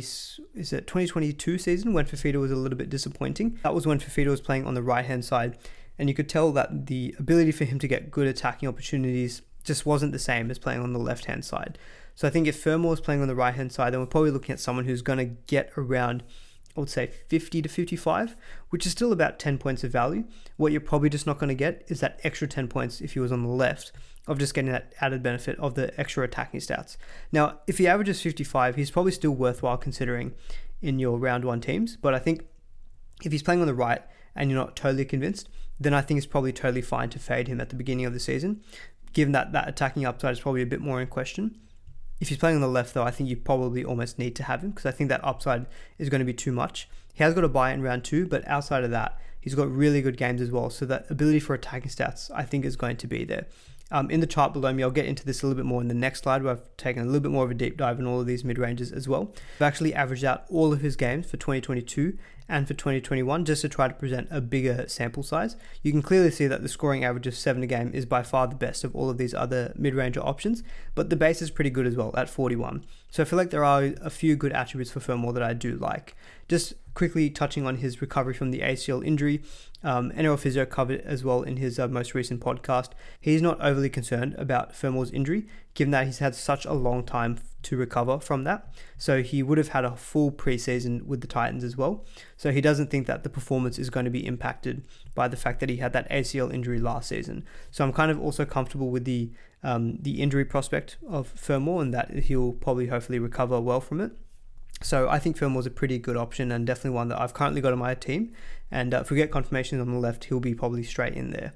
2022 season when Fifita was a little bit disappointing, that was when Fifita was playing on the right-hand side, and you could tell that the ability for him to get good attacking opportunities just wasn't the same as playing on the left-hand side. So I think if Fermor is playing on the right-hand side, then we're probably looking at someone who's going to get around, I would say 50 to 55, which is still about 10 points of value. What you're probably just not going to get is that extra 10 points if he was on the left, of just getting that added benefit of the extra attacking stats. Now, if he averages 55, he's probably still worthwhile considering in your round one teams. But I think if he's playing on the right and you're not totally convinced, then I think it's probably totally fine to fade him at the beginning of the season, given that that attacking upside is probably a bit more in question. If he's playing on the left though, I think you probably almost need to have him because I think that upside is going to be too much. He has got a buy in round 2, but outside of that, he's got really good games as well. So that ability for attacking stats, I think, is going to be there. In the chart below me, I'll get into this a little bit more in the next slide where I've taken a little bit more of a deep dive in all of these mid-ranges as well. I've actually averaged out all of his games for 2022 and for 2021 just to try to present a bigger sample size. You can clearly see that the scoring average of 7 a game is by far the best of all of these other mid-ranger options, but the base is pretty good as well at 41. So I feel like there are a few good attributes for Fermor that I do like. Just quickly touching on his recovery from the ACL injury, NRL Physio covered it as well in his most recent podcast. He's not overly concerned about Fermor's injury, given that he's had such a long time to recover from that. So he would have had a full preseason with the Titans as well. So he doesn't think that the performance is going to be impacted by the fact that he had that ACL injury last season. So I'm kind of also comfortable with the injury prospect of Fermor, and that he'll probably hopefully recover well from it. So I think Fermor's a pretty good option, and definitely one that I've currently got on my team. And if we get confirmation on the left, he'll be probably straight in there.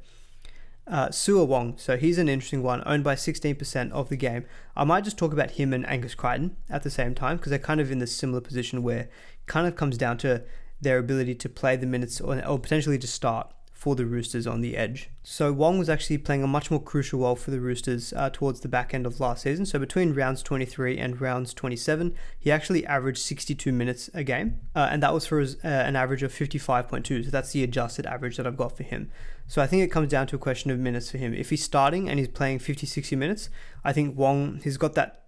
Sua Wong, so he's an interesting one, owned by 16% of the game. I might just talk about him and Angus Crichton at the same time, because they're kind of in this similar position where it kind of comes down to their ability to play the minutes or potentially just start for the Roosters on the edge. So Wong was actually playing a much more crucial role for the Roosters towards the back end of last season. So between rounds 23 and rounds 27, he actually averaged 62 minutes a game, and that was for an average of 55.2. So that's the adjusted average that I've got for him. So I think it comes down to a question of minutes for him. If he's starting and he's playing 50-60 minutes, I think Wong, he's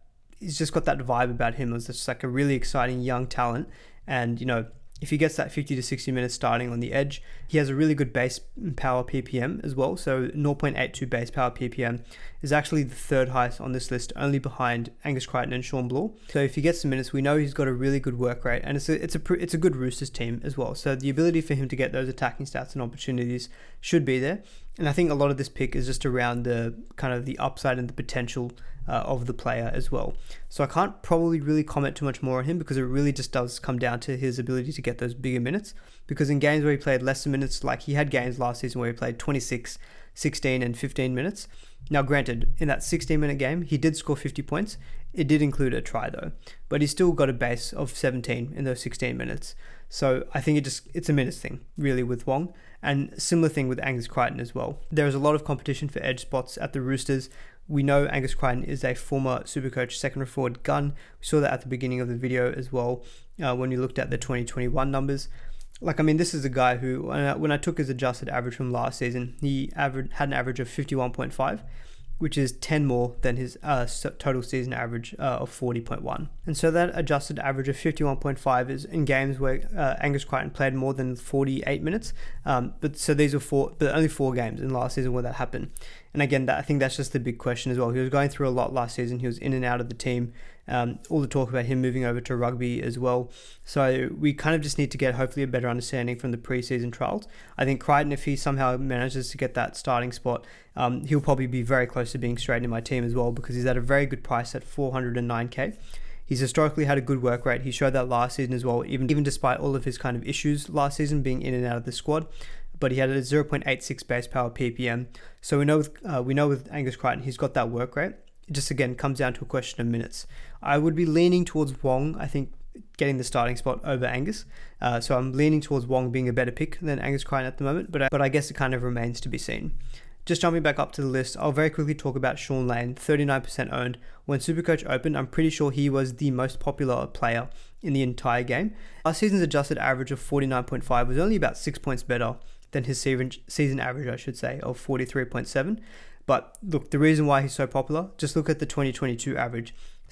just got that vibe about him as just like a really exciting young talent. And, you know, if he gets that 50 to 60 minutes starting on the edge, he has a really good base power PPM as well. So 0.82 base power PPM is actually the third highest on this list, only behind Angus Crichton and Shawn Blore. So if he gets some minutes, we know he's got a really good work rate, and it's a good Roosters team as well. So the ability for him to get those attacking stats and opportunities should be there. And I think a lot of this pick is just around the kind of the upside and the potential of the player as well. So I can't probably really comment too much more on him, because it really just does come down to his ability to get those bigger minutes. Because in games where he played lesser minutes, like he had games last season where he played 26, 16 and 15 minutes. Now granted, in that 16-minute game, he did score 50 points. It did include a try though, but he still got a base of 17 in those 16 minutes. So I think it's a minutes thing really with Wong, and similar thing with Angus Crichton as well. There is a lot of competition for edge spots at the Roosters. We know Angus Crichton is a former Supercoach second forward gun. We saw that at the beginning of the video as well when we looked at the 2021 numbers. Like, I mean, this is a guy who, when I took his adjusted average from last season, he had an average of 51.5, which is 10 more than his total season average of 40.1. And so that adjusted average of 51.5 is in games where Angus Crichton played more than 48 minutes. But only 4 games in last season where that happened. And again, I think that's just the big question as well. He was going through a lot last season. He was in and out of the team. All the talk about him moving over to rugby as well. So we kind of just need to get hopefully a better understanding from the preseason trials. I think Crichton, if he somehow manages to get that starting spot, he'll probably be very close to being straight in my team as well, because he's at a very good price at 409k. He's historically had a good work rate. He showed that last season as well, even despite all of his kind of issues last season being in and out of the squad. But he had a 0.86 base power PPM. So we know with Angus Crichton, he's got that work rate. It just again comes down to a question of minutes. I would be leaning towards Wong, I think, getting the starting spot over Angus. So I'm leaning towards Wong being a better pick than Angus Crichton at the moment, but I guess it kind of remains to be seen. Just jumping back up to the list, I'll very quickly talk about Shaun Lane, 39% owned. When Supercoach opened, I'm pretty sure he was the most popular player in the entire game. Last season's adjusted average of 49.5 was only about 6 points better than his season average, I should say, of 43.7. But look, the reason why he's so popular, just look at the 2022 average,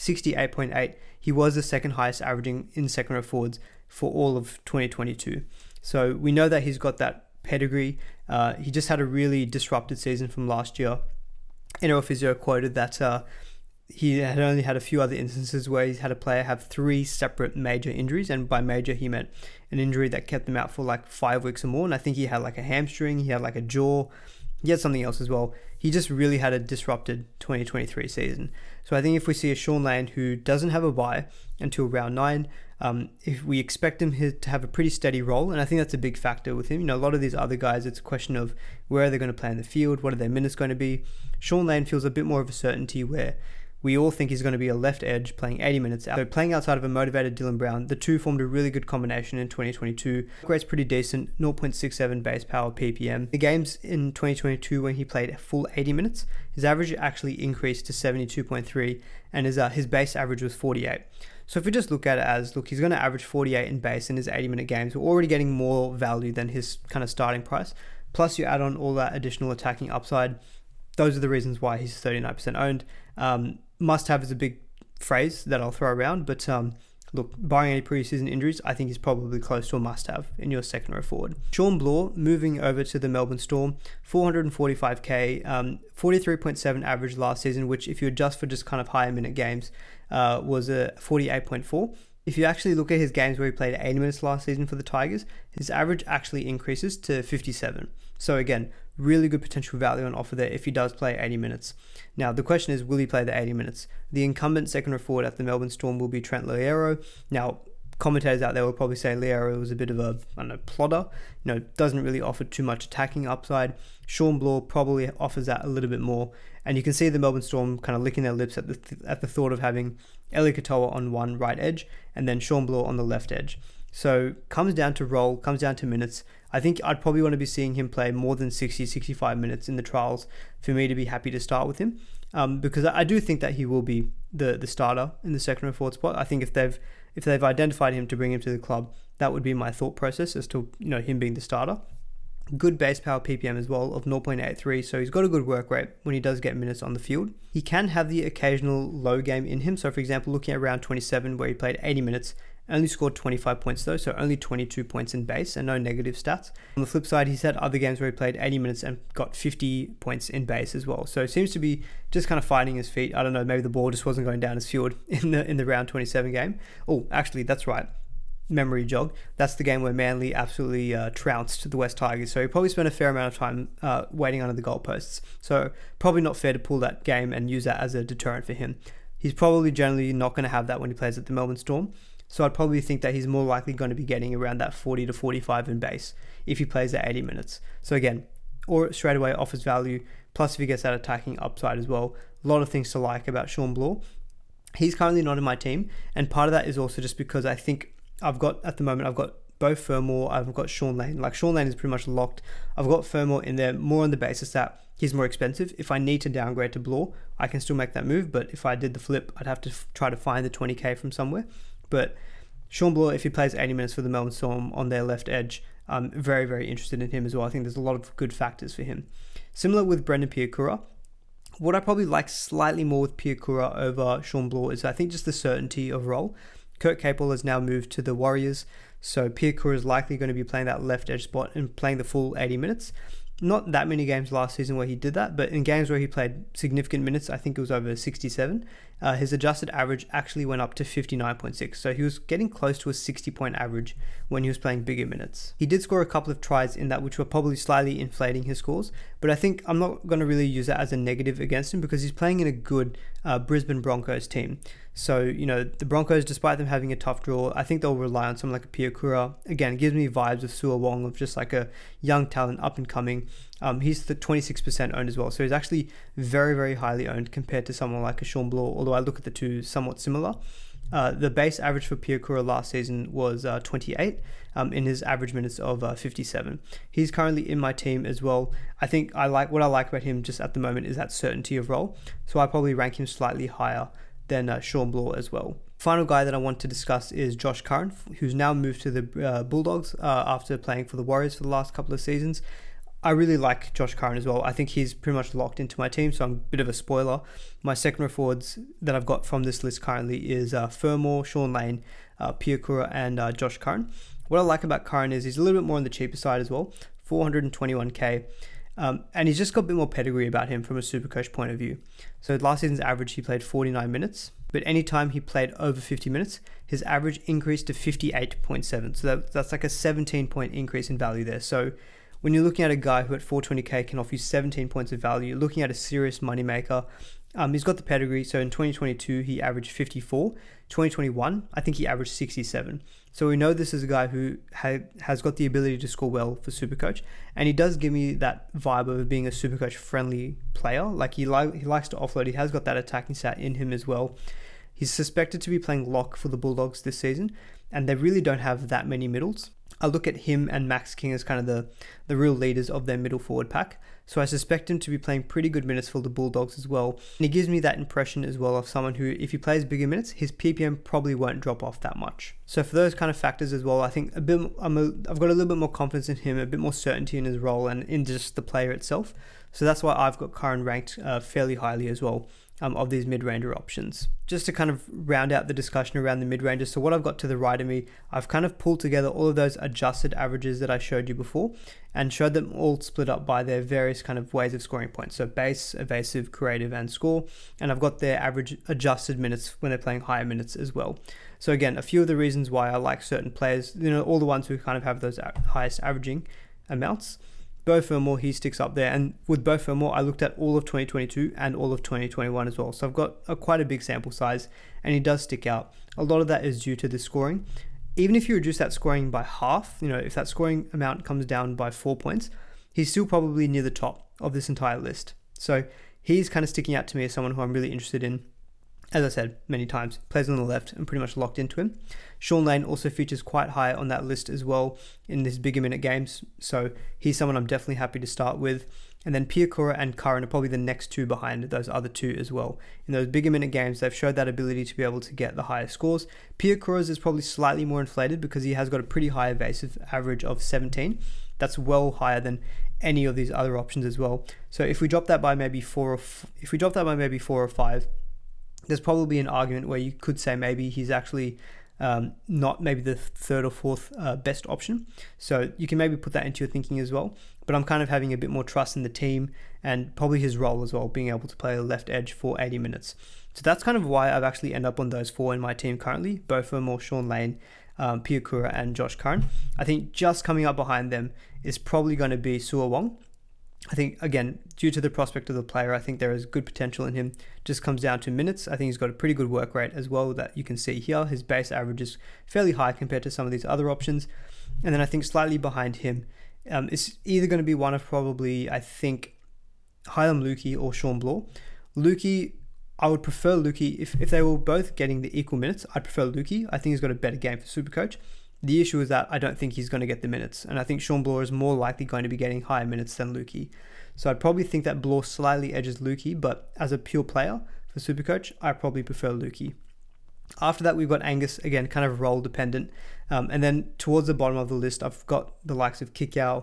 68.8. He was the second highest averaging in second row forwards for all of 2022. So we know that he's got that pedigree. He just had a really disrupted season from last year. NRL Physio quoted that he had only had a few other instances where he's had a player have 3 separate major injuries, and by major he meant an injury that kept him out for like 5 weeks or more. And I think he had like a hamstring, he had like a jaw, he had something else as well. He just really had a disrupted 2023 season. So I think if we see a Shaun Lane who doesn't have a bye until round 9, if we expect him to have a pretty steady role, and I think that's a big factor with him. You know, a lot of these other guys, it's a question of where are they going to play in the field, what are their minutes going to be. Shaun Lane feels a bit more of a certainty where we all think he's going to be a left edge playing 80 minutes out. So playing outside of a motivated Dylan Brown, the two formed a really good combination in 2022. Rate's pretty decent, 0.67 base power PPM. The games in 2022 when he played a full 80 minutes, his average actually increased to 72.3, and his base average was 48. So if we just look at it as, look, he's going to average 48 in base in his 80-minute games. We're already getting more value than his kind of starting price. Plus you add on all that additional attacking upside. Those are the reasons why he's 39% owned. Must have is a big phrase that I'll throw around, but look, barring any preseason injuries, I think he's probably close to a must-have in your second row forward. Shawn Blore, moving over to the Melbourne Storm, 445k, 43.7 average last season, which if you adjust for just kind of higher minute games, was a 48.4. If you actually look at his games where he played 80 minutes last season for the Tigers, his average actually increases to 57. So again, really good potential value on offer there if he does play 80 minutes. Now, the question is, will he play the 80 minutes? The incumbent second row forward at the Melbourne Storm will be Trent Loiero. Now, commentators out there will probably say Loiero was a bit of a, plodder. Doesn't really offer too much attacking upside. Shawn Blore probably offers that a little bit more. And you can see the Melbourne Storm kind of licking their lips at the thought of having Eli Katoa on one right edge and then Shawn Blore on the left edge. So comes down to role, comes down to minutes. I think I'd probably want to be seeing him play more than 60-65 minutes in the trials for me to be happy to start with him, because I do think that he will be the starter in the second row forward spot. I think if they've identified him to bring him to the club, that would be my thought process as to him being the starter. Good base power PPM as well of 0.83, so he's got a good work rate when he does get minutes on the field. He can have the occasional low game in him, so for example, looking at round 27 where he played 80 minutes, only scored 25 points though, so only 22 points in base and no negative stats. On the flip side, he's had other games where he played 80 minutes and got 50 points in base as well. So it seems to be just kind of finding his feet. I don't know, maybe the ball just wasn't going down his field in the round 27 game. Oh, actually, that's right. Memory jog. That's the game where Manly absolutely trounced the West Tigers. So he probably spent a fair amount of time waiting under the goalposts. So probably not fair to pull that game and use that as a deterrent for him. He's probably generally not going to have that when he plays at the Melbourne Storm. So I'd probably think that he's more likely going to be getting around that 40 to 45 in base if he plays at 80 minutes. So again, or straight away offers value. Plus if he gets that attacking upside as well. A lot of things to like about Shawn Blore. He's currently not in my team. And part of that is also just because I think I've got Beau Fermor, I've got Shaun Lane. Like Shaun Lane is pretty much locked. I've got Fermor in there more on the basis that he's more expensive. If I need to downgrade to Blore, I can still make that move. But if I did the flip, I'd have to try to find the 20k from somewhere. But Shawn Blore, if he plays 80 minutes for the Melbourne Storm on their left edge, I'm very, very interested in him as well. I think there's a lot of good factors for him. Similar with Brendan Piakura. What I probably like slightly more with Piakura over Shawn Blore is I think just the certainty of role. Kurt Capewell has now moved to the Warriors, so Piakura is likely going to be playing that left edge spot and playing the full 80 minutes. Not that many games last season where he did that, but in games where he played significant minutes, I think it was over 67, his adjusted average actually went up to 59.6. So he was getting close to a 60-point average when he was playing bigger minutes. He did score a couple of tries in that, which were probably slightly inflating his scores, but I think I'm not going to really use that as a negative against him because he's playing in a good Brisbane Broncos team. So, the Broncos, despite them having a tough draw, I think they'll rely on someone like a Piakura. Again, it gives me vibes of Sua Wong, of just like a young talent, up and coming. He's the 26% owned as well. So he's actually very, very highly owned compared to someone like a Shawn Blore, although I look at the two somewhat similar. The base average for Piakura last season was 28 in his average minutes of 57. He's currently in my team as well. I think what I like about him just at the moment is that certainty of role. So I probably rank him slightly higher than Shawn Blore as well. Final guy that I want to discuss is Josh Curran, who's now moved to the Bulldogs after playing for the Warriors for the last couple of seasons. I really like Josh Curran as well. I think he's pretty much locked into my team, so I'm a bit of a spoiler. My second row forwards that I've got from this list currently is Fermor, Shaun Lane, Piakura, and Josh Curran. What I like about Curran is he's a little bit more on the cheaper side as well, 421k. And he's just got a bit more pedigree about him from a Supercoach point of view. So last season's average, he played 49 minutes, but anytime he played over 50 minutes, his average increased to 58.7. So that's like a 17-point increase in value there. So when you're looking at a guy who at 420k can offer you 17 points of value, you're looking at a serious moneymaker. He's got the pedigree. So in 2022, he averaged 54. 2021, I think he averaged 67. So we know this is a guy who has got the ability to score well for Supercoach. And he does give me that vibe of being a Supercoach friendly player. Like he likes to offload. He has got that attacking stat in him as well. He's suspected to be playing lock for the Bulldogs this season. And they really don't have that many middles. I look at him and Max King as kind of the real leaders of their middle forward pack. So I suspect him to be playing pretty good minutes for the Bulldogs as well. And he gives me that impression as well of someone who, if he plays bigger minutes, his PPM probably won't drop off that much. So for those kind of factors as well, I think I've got a little bit more confidence in him, a bit more certainty in his role and in just the player itself. So that's why I've got Curran ranked fairly highly as well of these mid-ranger options. Just to kind of round out the discussion around the mid-rangers, so what I've got to the right of me, I've kind of pulled together all of those adjusted averages that I showed you before and showed them all split up by their various kind of ways of scoring points. So base, evasive, creative, and score. And I've got their average adjusted minutes when they're playing higher minutes as well. So again, a few of the reasons why I like certain players, all the ones who kind of have those highest averaging amounts. Beau Fermor, he sticks up there, and with Beau Fermor, I looked at all of 2022 and all of 2021 as well, so I've got quite a big sample size, and he does stick out. A lot of that is due to the scoring. Even if you reduce that scoring by half, if that scoring amount comes down by 4 points, he's still probably near the top of this entire list. So he's kind of sticking out to me as someone who I'm really interested in. As I said many times, plays on the left and pretty much locked into him. Shaun Lane also features quite high on that list as well in these bigger minute games, so he's someone I'm definitely happy to start with. And then Piakura and Curran are probably the next two behind those other two as well. In those bigger minute games, they've showed that ability to be able to get the highest scores. Piakura's is probably slightly more inflated because he has got a pretty high evasive average of 17. That's well higher than any of these other options as well. So if we drop that by maybe 4 or 5, there's probably an argument where you could say maybe he's actually not maybe the third or fourth best option. So you can maybe put that into your thinking as well. But I'm kind of having a bit more trust in the team and probably his role as well, being able to play a left edge for 80 minutes. So that's kind of why I've actually ended up on those four in my team currently, Beau Fermor, Shaun Lane, Piakura and Josh Curran. I think just coming up behind them is probably going to be Siua Wong. I think, again, due to the prospect of the player, I think there is good potential in him. Just comes down to minutes. I think he's got a pretty good work rate as well that you can see here. His base average is fairly high compared to some of these other options. And then I think slightly behind him, it's either going to be one of probably, I think, Heilum Luki or Shawn Blore. Luki, I would prefer Luki. If they were both getting the equal minutes, I'd prefer Luki. I think he's got a better game for Supercoach. The issue is that I don't think he's going to get the minutes, and I think Shawn Blore is more likely going to be getting higher minutes than Luki. So I'd probably think that Blore slightly edges Luki, but as a pure player for Supercoach, I probably prefer Luki. After that, we've got Angus, again, kind of role dependent. And then towards the bottom of the list, I've got the likes of Kikau,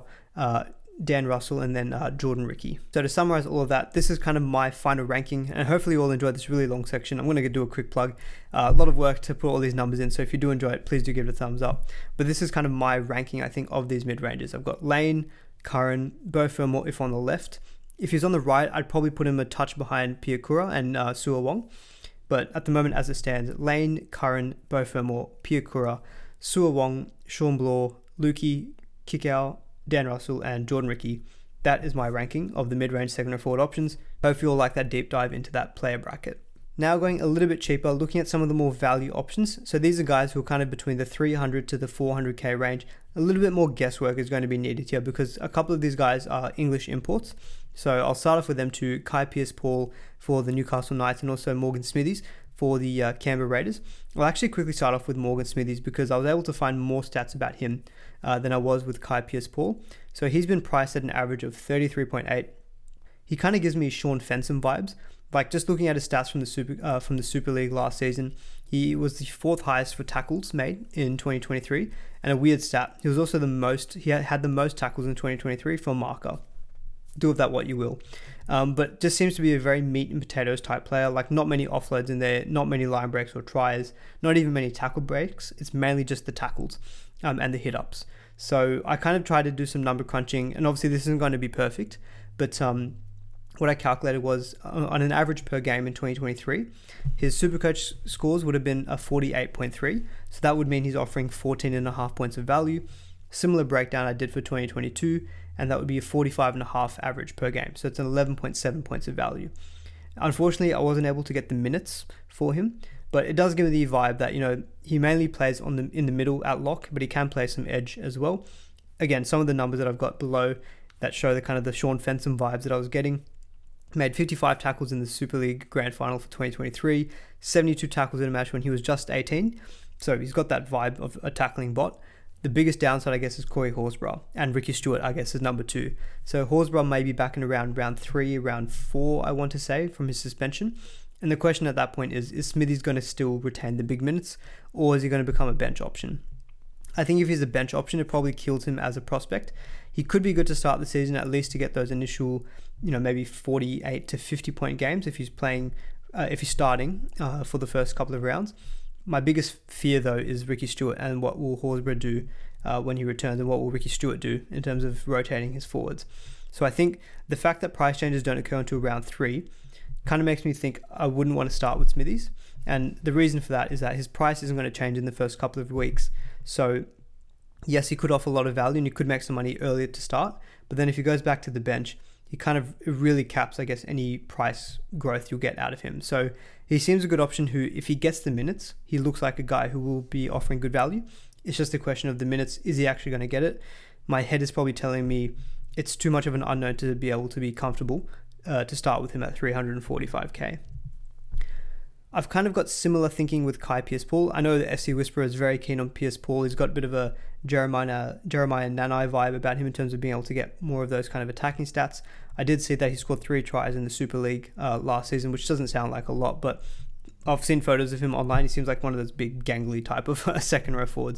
Dan Russell, and then Jordan Riki. So to summarize all of that, this is kind of my final ranking, and hopefully you all enjoyed this really long section. I'm going to do a quick plug. A lot of work to put all these numbers in, so if you do enjoy it, please do give it a thumbs up. But this is kind of my ranking, I think, of these mid-rangers. I've got Lane, Curran, Beau Fermor if on the left. If he's on the right, I'd probably put him a touch behind Piakura and Siua Wong. But at the moment, as it stands, Lane, Curran, Beau Fermor, Piakura, Siua Wong, Shawn Blore, Luki, Kikau, Dan Russell and Jordan Riki. That is my ranking of the mid-range second or forward options. Hope you all like that deep dive into that player bracket. Now going a little bit cheaper, looking at some of the more value options. So these are guys who are kind of between the 300 to the 400k range. A little bit more guesswork is going to be needed here because a couple of these guys are English imports. So I'll start off with them too. Kai Pearce-Paul for the Newcastle Knights and also Morgan Smithies for the Canberra Raiders. I'll actually quickly start off with Morgan Smithies because I was able to find more stats about him than I was with Kai Pearce-Paul. So he's been priced at an average of 33.8. He kind of gives me Sean Fensom vibes. Like just looking at his stats from the Super League last season, he was the fourth highest for tackles made in 2023, and a weird stat, he was also he had the most tackles in 2023 for marker. Do with that what you will. But just seems to be a very meat and potatoes type player, like not many offloads in there, not many line breaks or tries, not even many tackle breaks. It's mainly just the tackles and the hit ups. So I kind of tried to do some number crunching, and obviously this isn't going to be perfect, but what I calculated was on an average per game in 2023, his Supercoach scores would have been a 48.3. So that would mean he's offering 14.5 points of value. Similar breakdown I did for 2022, and that would be a 45.5 average per game. So it's an 11.7 points of value. Unfortunately, I wasn't able to get the minutes for him, but it does give me the vibe that, he mainly plays in the middle at lock, but he can play some edge as well. Again, some of the numbers that I've got below that show the kind of the Sean Fensom vibes that I was getting. Made 55 tackles in the Super League Grand Final for 2023, 72 tackles in a match when he was just 18. So he's got that vibe of a tackling bot. The biggest downside, I guess, is Corey Horsburgh, and Ricky Stewart, I guess, is number 2. So Horsburgh may be back in around round 3, round 4, I want to say, from his suspension. And the question at that point is Smithies going to still retain the big minutes, or is he going to become a bench option? I think if he's a bench option, it probably kills him as a prospect. He could be good to start the season, at least to get those initial, maybe 48 to 50 point games if he's playing, if he's starting for the first couple of rounds. My biggest fear, though, is Ricky Stuart and what will Horsburgh do when he returns, and what will Ricky Stuart do in terms of rotating his forwards. So I think the fact that price changes don't occur until round 3 kind of makes me think I wouldn't want to start with Smithies. And the reason for that is that his price isn't going to change in the first couple of weeks. So yes, he could offer a lot of value and you could make some money earlier to start. But then if he goes back to the bench, it really caps, I guess, any price growth you'll get out of him. So he seems a good option who, if he gets the minutes, he looks like a guy who will be offering good value. It's just a question of the minutes. Is he actually going to get it? My head is probably telling me it's too much of an unknown to be able to be comfortable to start with him at 345k. I've kind of got similar thinking with Kai Pearce-Paul. I know the FC Whisperer is very keen on Pearce-Paul. He's got a bit of a Jeremiah Nanai vibe about him in terms of being able to get more of those kind of attacking stats. I did see that he scored 3 tries in the Super League last season, which doesn't sound like a lot, but I've seen photos of him online. He seems like one of those big gangly type of second row forwards.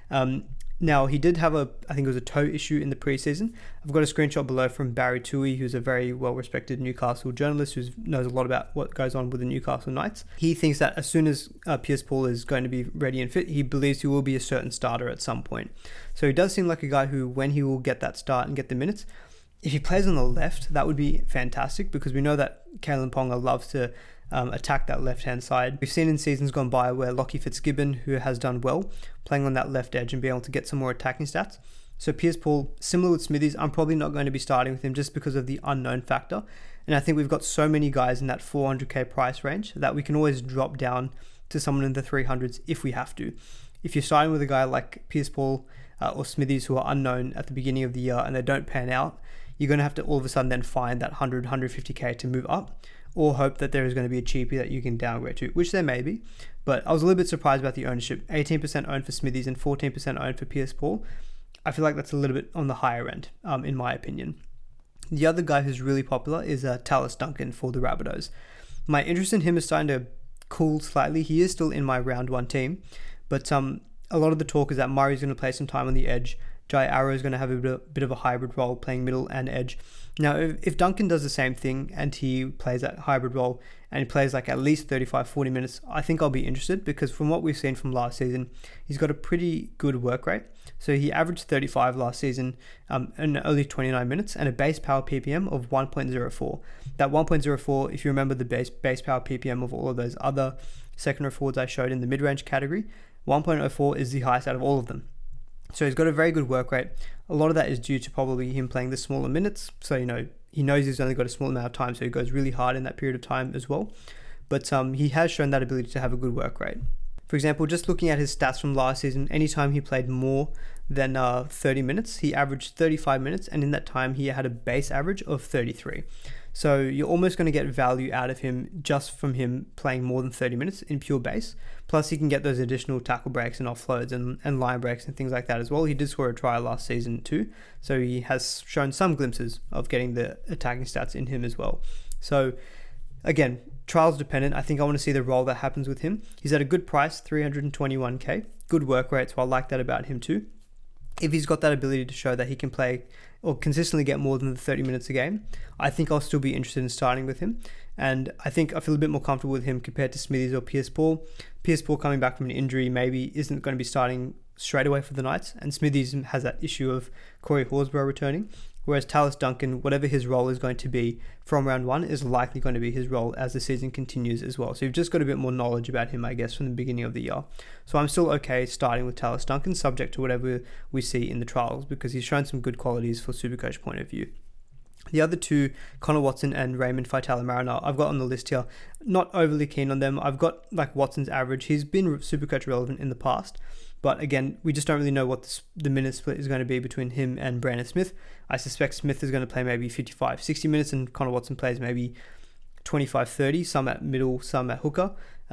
Now, he did have I think it was a toe issue in the preseason. I've got a screenshot below from Barry Toohey, who's a very well-respected Newcastle journalist who knows a lot about what goes on with the Newcastle Knights. He thinks that as soon as Pearce-Paul is going to be ready and fit, he believes he will be a certain starter at some point. So he does seem like a guy who, when he will get that start and get the minutes, if he plays on the left, that would be fantastic, because we know that Kalen Ponga loves to attack that left-hand side. We've seen in seasons gone by where Lockie Fitzgibbon, who has done well, playing on that left edge and be able to get some more attacking stats. So Pearce-Paul, similar with Smithies, I'm probably not going to be starting with him just because of the unknown factor. And I think we've got so many guys in that 400k price range that we can always drop down to someone in the 300s if we have to. If you're starting with a guy like Pearce-Paul or Smithies who are unknown at the beginning of the year and they don't pan out, you're going to have to all of a sudden then find that 100, 150k to move up, or hope that there is going to be a cheapie that you can downgrade to, which there may be. But I was a little bit surprised about the ownership. 18% owned for Smithies and 14% owned for Pearce-Paul. I feel like that's a little bit on the higher end, in my opinion. The other guy who's really popular is Tallis Duncan for the Rabbitohs. My interest in him is starting to cool slightly. He is still in my round 1 team, but a lot of the talk is that Murray's going to play some time on the edge. Jai Arrow is going to have a bit of a hybrid role, playing middle and edge. Now, if Duncan does the same thing and he plays that hybrid role and he plays like at least 35-40 minutes, I think I'll be interested, because from what we've seen from last season, he's got a pretty good work rate. So he averaged 35 last season in only 29 minutes and a base power PPM of 1.04. That 1.04, if you remember the base power PPM of all of those other second row forwards I showed in the mid-range category, 1.04 is the highest out of all of them. So he's got a very good work rate. A lot of that is due to probably him playing the smaller minutes. So, he knows he's only got a small amount of time, so he goes really hard in that period of time as well. But he has shown that ability to have a good work rate. For example, just looking at his stats from last season, anytime he played more than 30 minutes, he averaged 35 minutes, and in that time he had a base average of 33. So you're almost going to get value out of him just from him playing more than 30 minutes in pure base. Plus he can get those additional tackle breaks and offloads and line breaks and things like that as well. He did score a try last season too, so he has shown some glimpses of getting the attacking stats in him as well. So again, trials dependent. I think I want to see the role that happens with him. He's at a good price, 321k, good work rate, so I like that about him too. If he's got that ability to show that he can play or consistently get more than the 30 minutes a game, I think I'll still be interested in starting with him. And I think I feel a bit more comfortable with him compared to Smithies or Pearce-Paul. Pearce-Paul coming back from an injury maybe isn't going to be starting straight away for the Knights, and Smithies has that issue of Corey Horsburgh returning. Whereas Tallis Duncan, whatever his role is going to be from round 1, is likely going to be his role as the season continues as well. So you've just got a bit more knowledge about him, I guess, from the beginning of the year. So I'm still okay starting with Tallis Duncan, subject to whatever we see in the trials, because he's shown some good qualities for Supercoach point of view. The other two, Connor Watson and Raymond Faitala-Mariner, I've got on the list here. Not overly keen on them. I've got like Watson's average. He's been Supercoach relevant in the past. But again, we just don't really know what the minute split is going to be between him and Brandon Smith. I suspect Smith is going to play maybe 55, 60 minutes and Connor Watson plays maybe 25, 30, some at middle, some at hooker.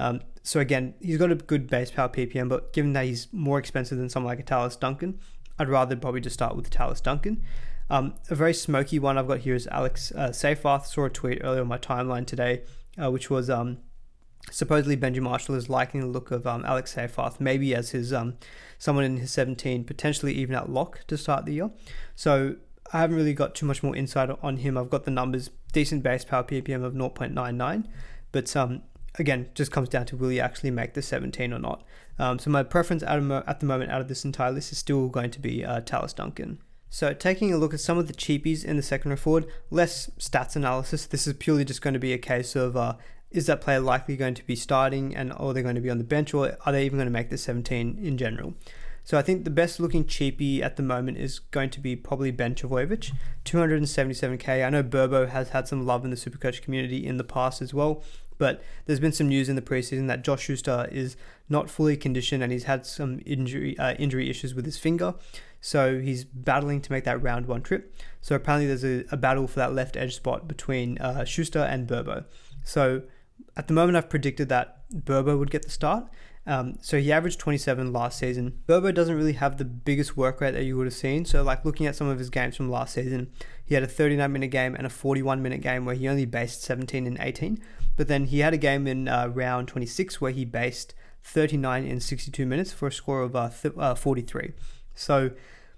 So again, he's got a good base power PPM, but given that he's more expensive than someone like a Tallis Duncan, I'd rather probably just start with Tallis Duncan. A very smoky one I've got here is Alex Seyfarth. Saw a tweet earlier on my timeline today, which was Supposedly Benji Marshall is liking the look of Alex Seyfarth, maybe as his someone in his 17, potentially even at lock to start the year. So I haven't really got too much more insight on him. I've got the numbers, decent base power PPM of 0.99, but again, just comes down to will he actually make the 17 or not. So my preference at the moment out of this entire list is still going to be Tallis Duncan. So taking a look at some of the cheapies in the second row forward, less stats analysis. This is purely just going to be a case of is that player likely going to be starting, and or they're going to be on the bench, or are they even going to make the 17 in general? So I think the best looking cheapie at the moment is going to be probably Ben Trbojevic, 277k. I know Burbo has had some love in the Supercoach community in the past as well, but there's been some news in the preseason that Josh Schuster is not fully conditioned and he's had some injury issues with his finger. So he's battling to make that round 1 trip. So apparently there's a battle for that left edge spot between Schuster and Burbo. So at the moment I've predicted that Burbo would get the start. So he averaged 27 last season. Burbo doesn't really have the biggest work rate that you would have seen. So like looking at some of his games from last season, he had a 39-minute game and a 41-minute game where he only based 17 and 18. But then he had a game in round 26 where he based 39 in 62 minutes for a score of 43. So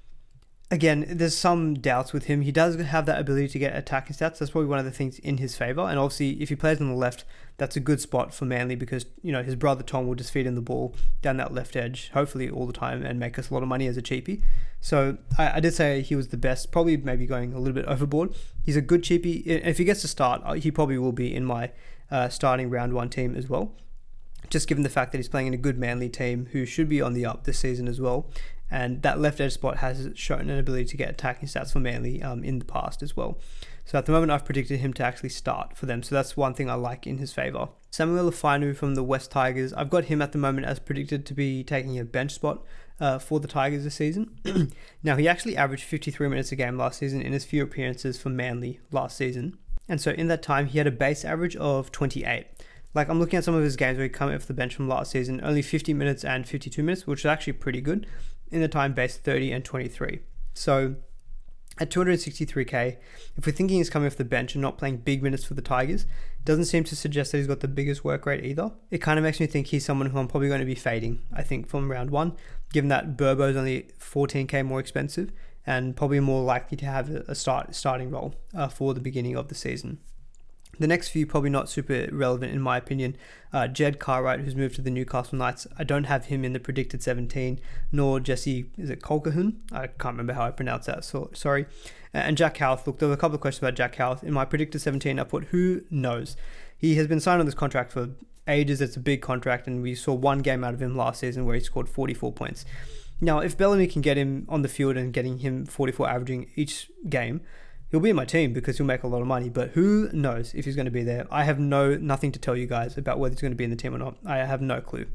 again, there's some doubts with him. He does have that ability to get attacking stats. That's probably one of the things in his favour. And obviously, if he plays on the left, that's a good spot for Manly because, you know, his brother Tom will just feed him the ball down that left edge, hopefully all the time, and make us a lot of money as a cheapie. So I did say he was the best, probably maybe going a little bit overboard. He's a good cheapie. If he gets to start, he probably will be in my starting round 1 team as well. Just given the fact that he's playing in a good Manly team who should be on the up this season as well. And that left edge spot has shown an ability to get attacking stats for Manly in the past as well. So at the moment, I've predicted him to actually start for them. So that's one thing I like in his favour. Samuel Fainu from the West Tigers. I've got him at the moment as predicted to be taking a bench spot for the Tigers this season. Now, he actually averaged 53 minutes a game last season in his few appearances for Manly last season. And so in that time, he had a base average of 28. Like, I'm looking at some of his games where he came off the bench from last season, only 50 minutes and 52 minutes, which is actually pretty good. In the time base 30 and 23. So at 263k, if we're thinking he's coming off the bench and not playing big minutes for the Tigers, doesn't seem to suggest that he's got the biggest work rate either. It kind of makes me think he's someone who I'm probably going to be fading, I think, from round 1, given that Burbo's only 14k more expensive and probably more likely to have a starting role for the beginning of the season. The next few probably not super relevant in my opinion. Jed Cartwright, who's moved to the Newcastle Knights. I don't have him in the predicted 17, nor Jesse, is it Colquhoun? I can't remember how I pronounce that, so sorry. And Jack Howarth. Look, there were a couple of questions about Jack Howarth. In my predicted 17, I put who knows. He has been signed on this contract for ages. It's a big contract, and we saw one game out of him last season where he scored 44 points. Now, if Bellamy can get him on the field and getting him 44 averaging each game, he'll be in my team because he'll make a lot of money, but who knows if he's going to be there. I have nothing to tell you guys about whether he's going to be in the team or not. I have no clue.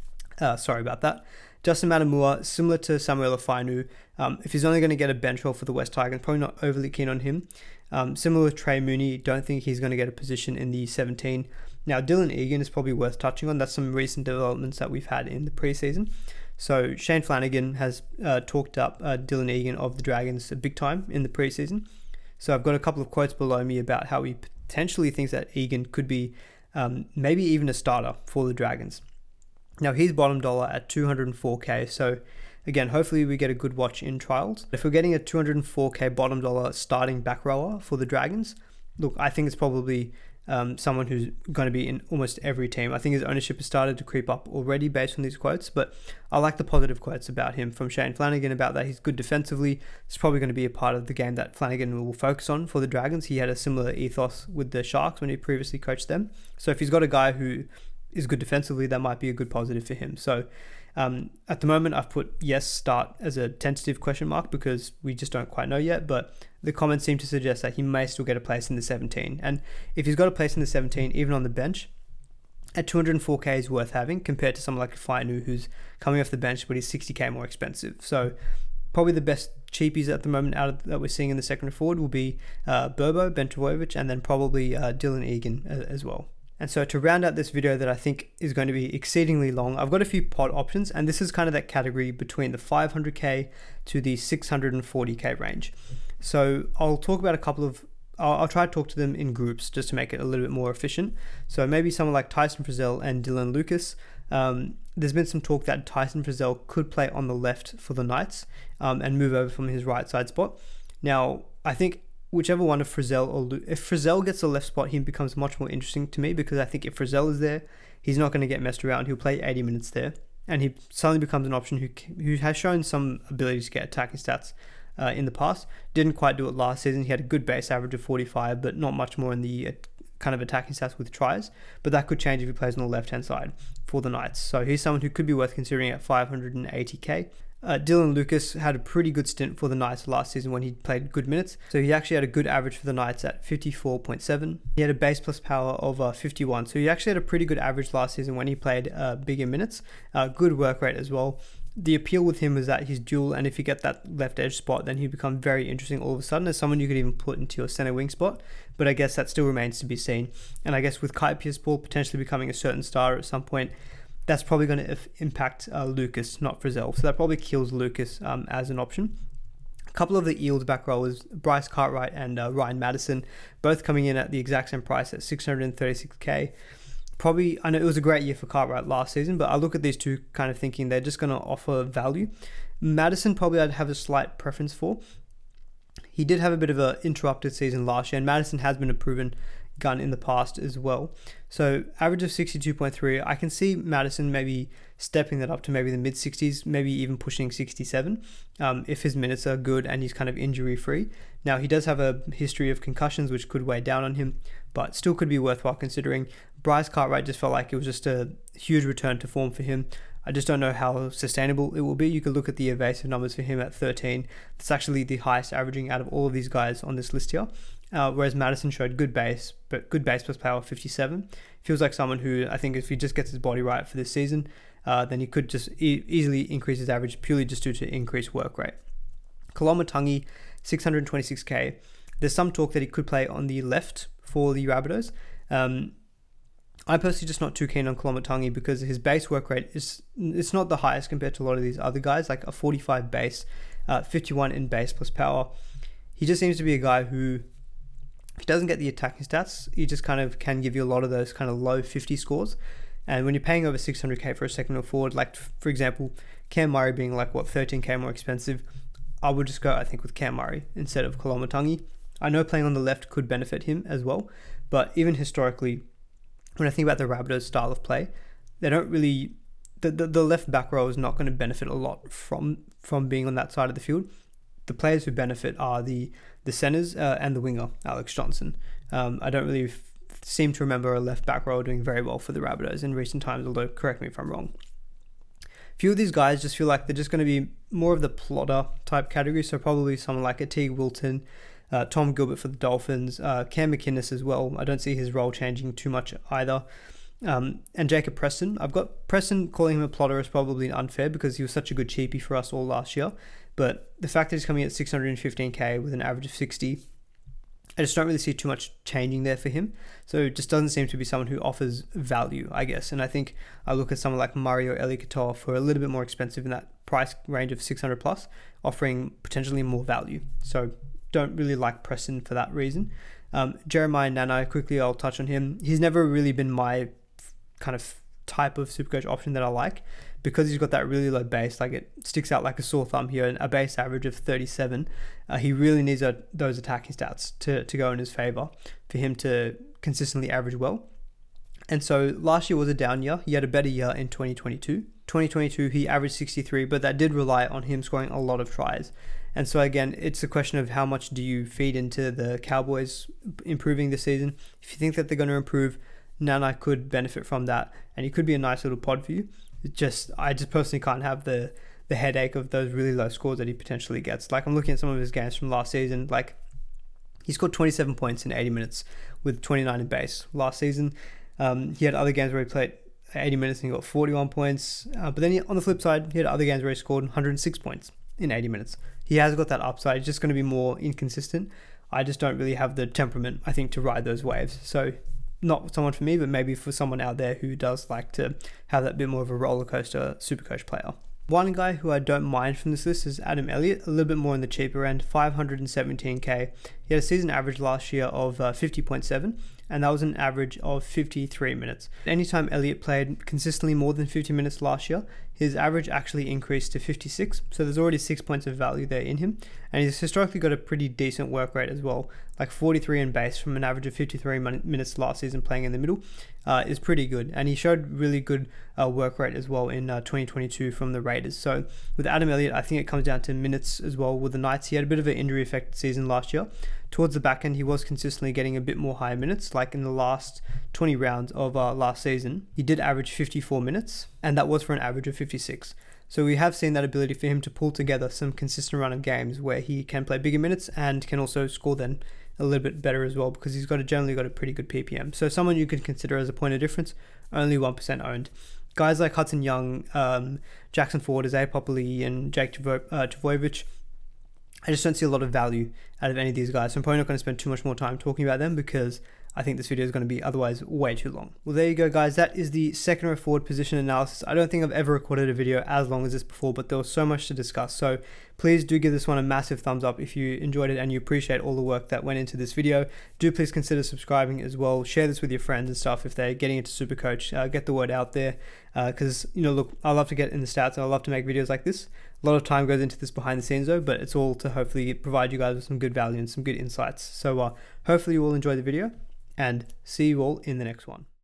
Sorry about that. Justin Matamua, similar to Samuel Fainu, if he's only going to get a bench role for the West Tigers, probably not overly keen on him. Similar with Trey Mooney, don't think he's going to get a position in the 17. Now, Dylan Egan is probably worth touching on. That's some recent developments that we've had in the preseason. So Shane Flanagan has talked up Dylan Egan of the Dragons big time in the preseason. So I've got a couple of quotes below me about how he potentially thinks that Egan could be maybe even a starter for the Dragons. Now, he's bottom dollar at 204k. So again, hopefully we get a good watch in trials. If we're getting a 204k bottom dollar starting back rower for the Dragons, look, I think it's probably someone who's going to be in almost every team. I think his ownership has started to creep up already based on these quotes, but I like the positive quotes about him from Shane Flanagan about that he's good defensively. It's probably going to be a part of the game that Flanagan will focus on for the Dragons. He had a similar ethos with the Sharks when he previously coached them. So if he's got a guy who is good defensively, that might be a good positive for him. So at the moment, I've put yes, start as a tentative question mark because we just don't quite know yet, but the comments seem to suggest that he may still get a place in the 17. And if he's got a place in the 17, even on the bench, at 204k is worth having compared to someone like Fainu who's coming off the bench, but he's 60k more expensive. So probably the best cheapies at the moment that we're seeing in the second forward will be Burbo, Ben Trbojevic, and then probably Dylan Egan as well. And so to round out this video that I think is going to be exceedingly long, I've got a few pod options, and this is kind of that category between the 500k to the 640k range. So I'll talk about a couple of I'll try to talk to them in groups just to make it a little bit more efficient. So maybe someone like Tyson Frizell and Dylan Lucas. There's been some talk that Tyson Frizell could play on the left for the Knights and move over from his right side spot. Now, I think whichever one of Frizell or if Frizell gets the left spot, he becomes much more interesting to me, because I think if Frizell is there, he's not going to get messed around. He'll play 80 minutes there, and he suddenly becomes an option who has shown some ability to get attacking stats in the past. Didn't quite do it last season. He had a good base average of 45, but not much more in the kind of attacking stats with tries. But that could change if he plays on the left-hand side for the Knights. So he's someone who could be worth considering at 580k. Dylan Lucas had a pretty good stint for the Knights last season when he played good minutes. So he actually had a good average for the Knights at 54.7. He had a base plus power of 51. So he actually had a pretty good average last season when he played bigger minutes. Good work rate as well. The appeal with him is that he's dual, and if you get that left edge spot, then he become very interesting all of a sudden as someone you could even put into your center wing spot. But I guess that still remains to be seen. And I guess with Kai Pearce-Paul potentially becoming a certain star at some point, that's probably going to impact Lucas, not Frizell. So that probably kills Lucas as an option. A couple of the Eels back rowers, Bryce Cartwright and Ryan Madison, both coming in at the exact same price at 636k. Probably, I know it was a great year for Cartwright last season, but I look at these two kind of thinking they're just going to offer value. Madison probably I'd have a slight preference for. He did have a bit of an interrupted season last year, and Madison has been a proven gun in the past as well. So average of 62.3, I can see Madison maybe stepping that up to maybe the mid 60s, maybe even pushing 67 if his minutes are good and he's kind of injury free. Now he does have a history of concussions which could weigh down on him, but still could be worthwhile considering. Bryce Cartwright just felt like it was just a huge return to form for him. I just don't know how sustainable it will be. You could look at the evasive numbers for him at 13. That's actually the highest averaging out of all of these guys on this list here. Whereas Madison showed good base, but good base plus power 57. Feels like someone who I think if he just gets his body right for this season, then he could just easily increase his average purely just due to increased work rate. Koloamatangi, 626k. There's some talk that he could play on the left for the Rabbitohs. I'm personally just not too keen on Koloamatangi because his base work rate it's not the highest compared to a lot of these other guys, like a 45 base, 51 in base plus power. He just seems to be a guy who, if he doesn't get the attacking stats, he just kind of can give you a lot of those kind of low 50 scores. And when you're paying over 600k for a second or forward, like for example, Cam Murray being like 13k more expensive, I would just go, I think, with Cam Murray instead of Koloamatangi. I know playing on the left could benefit him as well, but even historically, when I think about the Rabbitohs style of play, they don't really, the left back row is not going to benefit a lot from being on that side of the field. The players who benefit are the centers and the winger, Alex Johnson. I don't really seem to remember a left back row doing very well for the Rabbitohs in recent times, although correct me if I'm wrong. A few of these guys just feel like they're just going to be more of the plotter type category, so probably someone like a Teague Wilton, Tom Gilbert for the Dolphins, Cam McInnes as well. I don't see his role changing too much either. And Jacob Preston. I've got Preston calling him a plotter is probably unfair because he was such a good cheapie for us all last year. But the fact that he's coming at 615k with an average of 60, I just don't really see too much changing there for him. So it just doesn't seem to be someone who offers value, I guess. And I think I look at someone like Murray or Eli Katoa for a little bit more expensive in that price range of 600 plus, offering potentially more value. So don't really like Preston for that reason. Jeremiah Nanai, quickly I'll touch on him. He's never really been my kind of type of Supercoach option that I like because he's got that really low base, like it sticks out like a sore thumb here, and a base average of 37. He really needs those attacking stats to go in his favor for him to consistently average well. And so last year was a down year. He had a better year in 2022. 2022 he averaged 63, but that did rely on him scoring a lot of tries. And so again, it's a question of how much do you feed into the Cowboys improving this season. If you think that they're going to improve, Nana could benefit from that, and he could be a nice little pod for you. I just personally can't have the headache of those really low scores that he potentially gets. Like I'm looking at some of his games from last season, like he scored 27 points in 80 minutes with 29 in base last season. He had other games where he played 80 minutes and he got 41 points. But then on the flip side, he had other games where he scored 106 points in 80 minutes. He has got that upside. It's just going to be more inconsistent. I just don't really have the temperament, I think, to ride those waves. So not someone for me, but maybe for someone out there who does like to have that bit more of a roller coaster Supercoach player. One guy who I don't mind from this list is Adam Elliott, a little bit more in the cheaper end, 517k. He had a season average last year of 50.7, and that was an average of 53 minutes. Anytime Elliott played consistently more than 50 minutes last year, his average actually increased to 56, so there's already 6 points of value there in him, and he's historically got a pretty decent work rate as well, like 43 in base from an average of 53 minutes last season playing in the middle is pretty good, and he showed really good work rate as well in 2022 from the Raiders. So with Adam Elliott, I think it comes down to minutes as well with the Knights. He had a bit of an injury affected season last year. Towards the back end, he was consistently getting a bit more higher minutes, like in the last 20 rounds of last season. He did average 54 minutes, and that was for an average of 56. So we have seen that ability for him to pull together some consistent run of games where he can play bigger minutes and can also score then a little bit better as well, because he's generally got a pretty good PPM. So someone you could consider as a point of difference, only 1% owned. Guys like Hudson Young, Jackson Ford, Isaiah Popoli, and Jake Trbojevic, I just don't see a lot of value out of any of these guys. So I'm probably not going to spend too much more time talking about them because I think this video is going to be otherwise way too long. Well, there you go, guys. That is the second row forward position analysis. I don't think I've ever recorded a video as long as this before, but there was so much to discuss. So please do give this one a massive thumbs up if you enjoyed it and you appreciate all the work that went into this video. Do please consider subscribing as well. Share this with your friends and stuff if they're getting into Supercoach. Get the word out there because, look, I love to get in the stats and I love to make videos like this. A lot of time goes into this behind the scenes though, but it's all to hopefully provide you guys with some good value and some good insights. So hopefully you all enjoy the video, and see you all in the next one.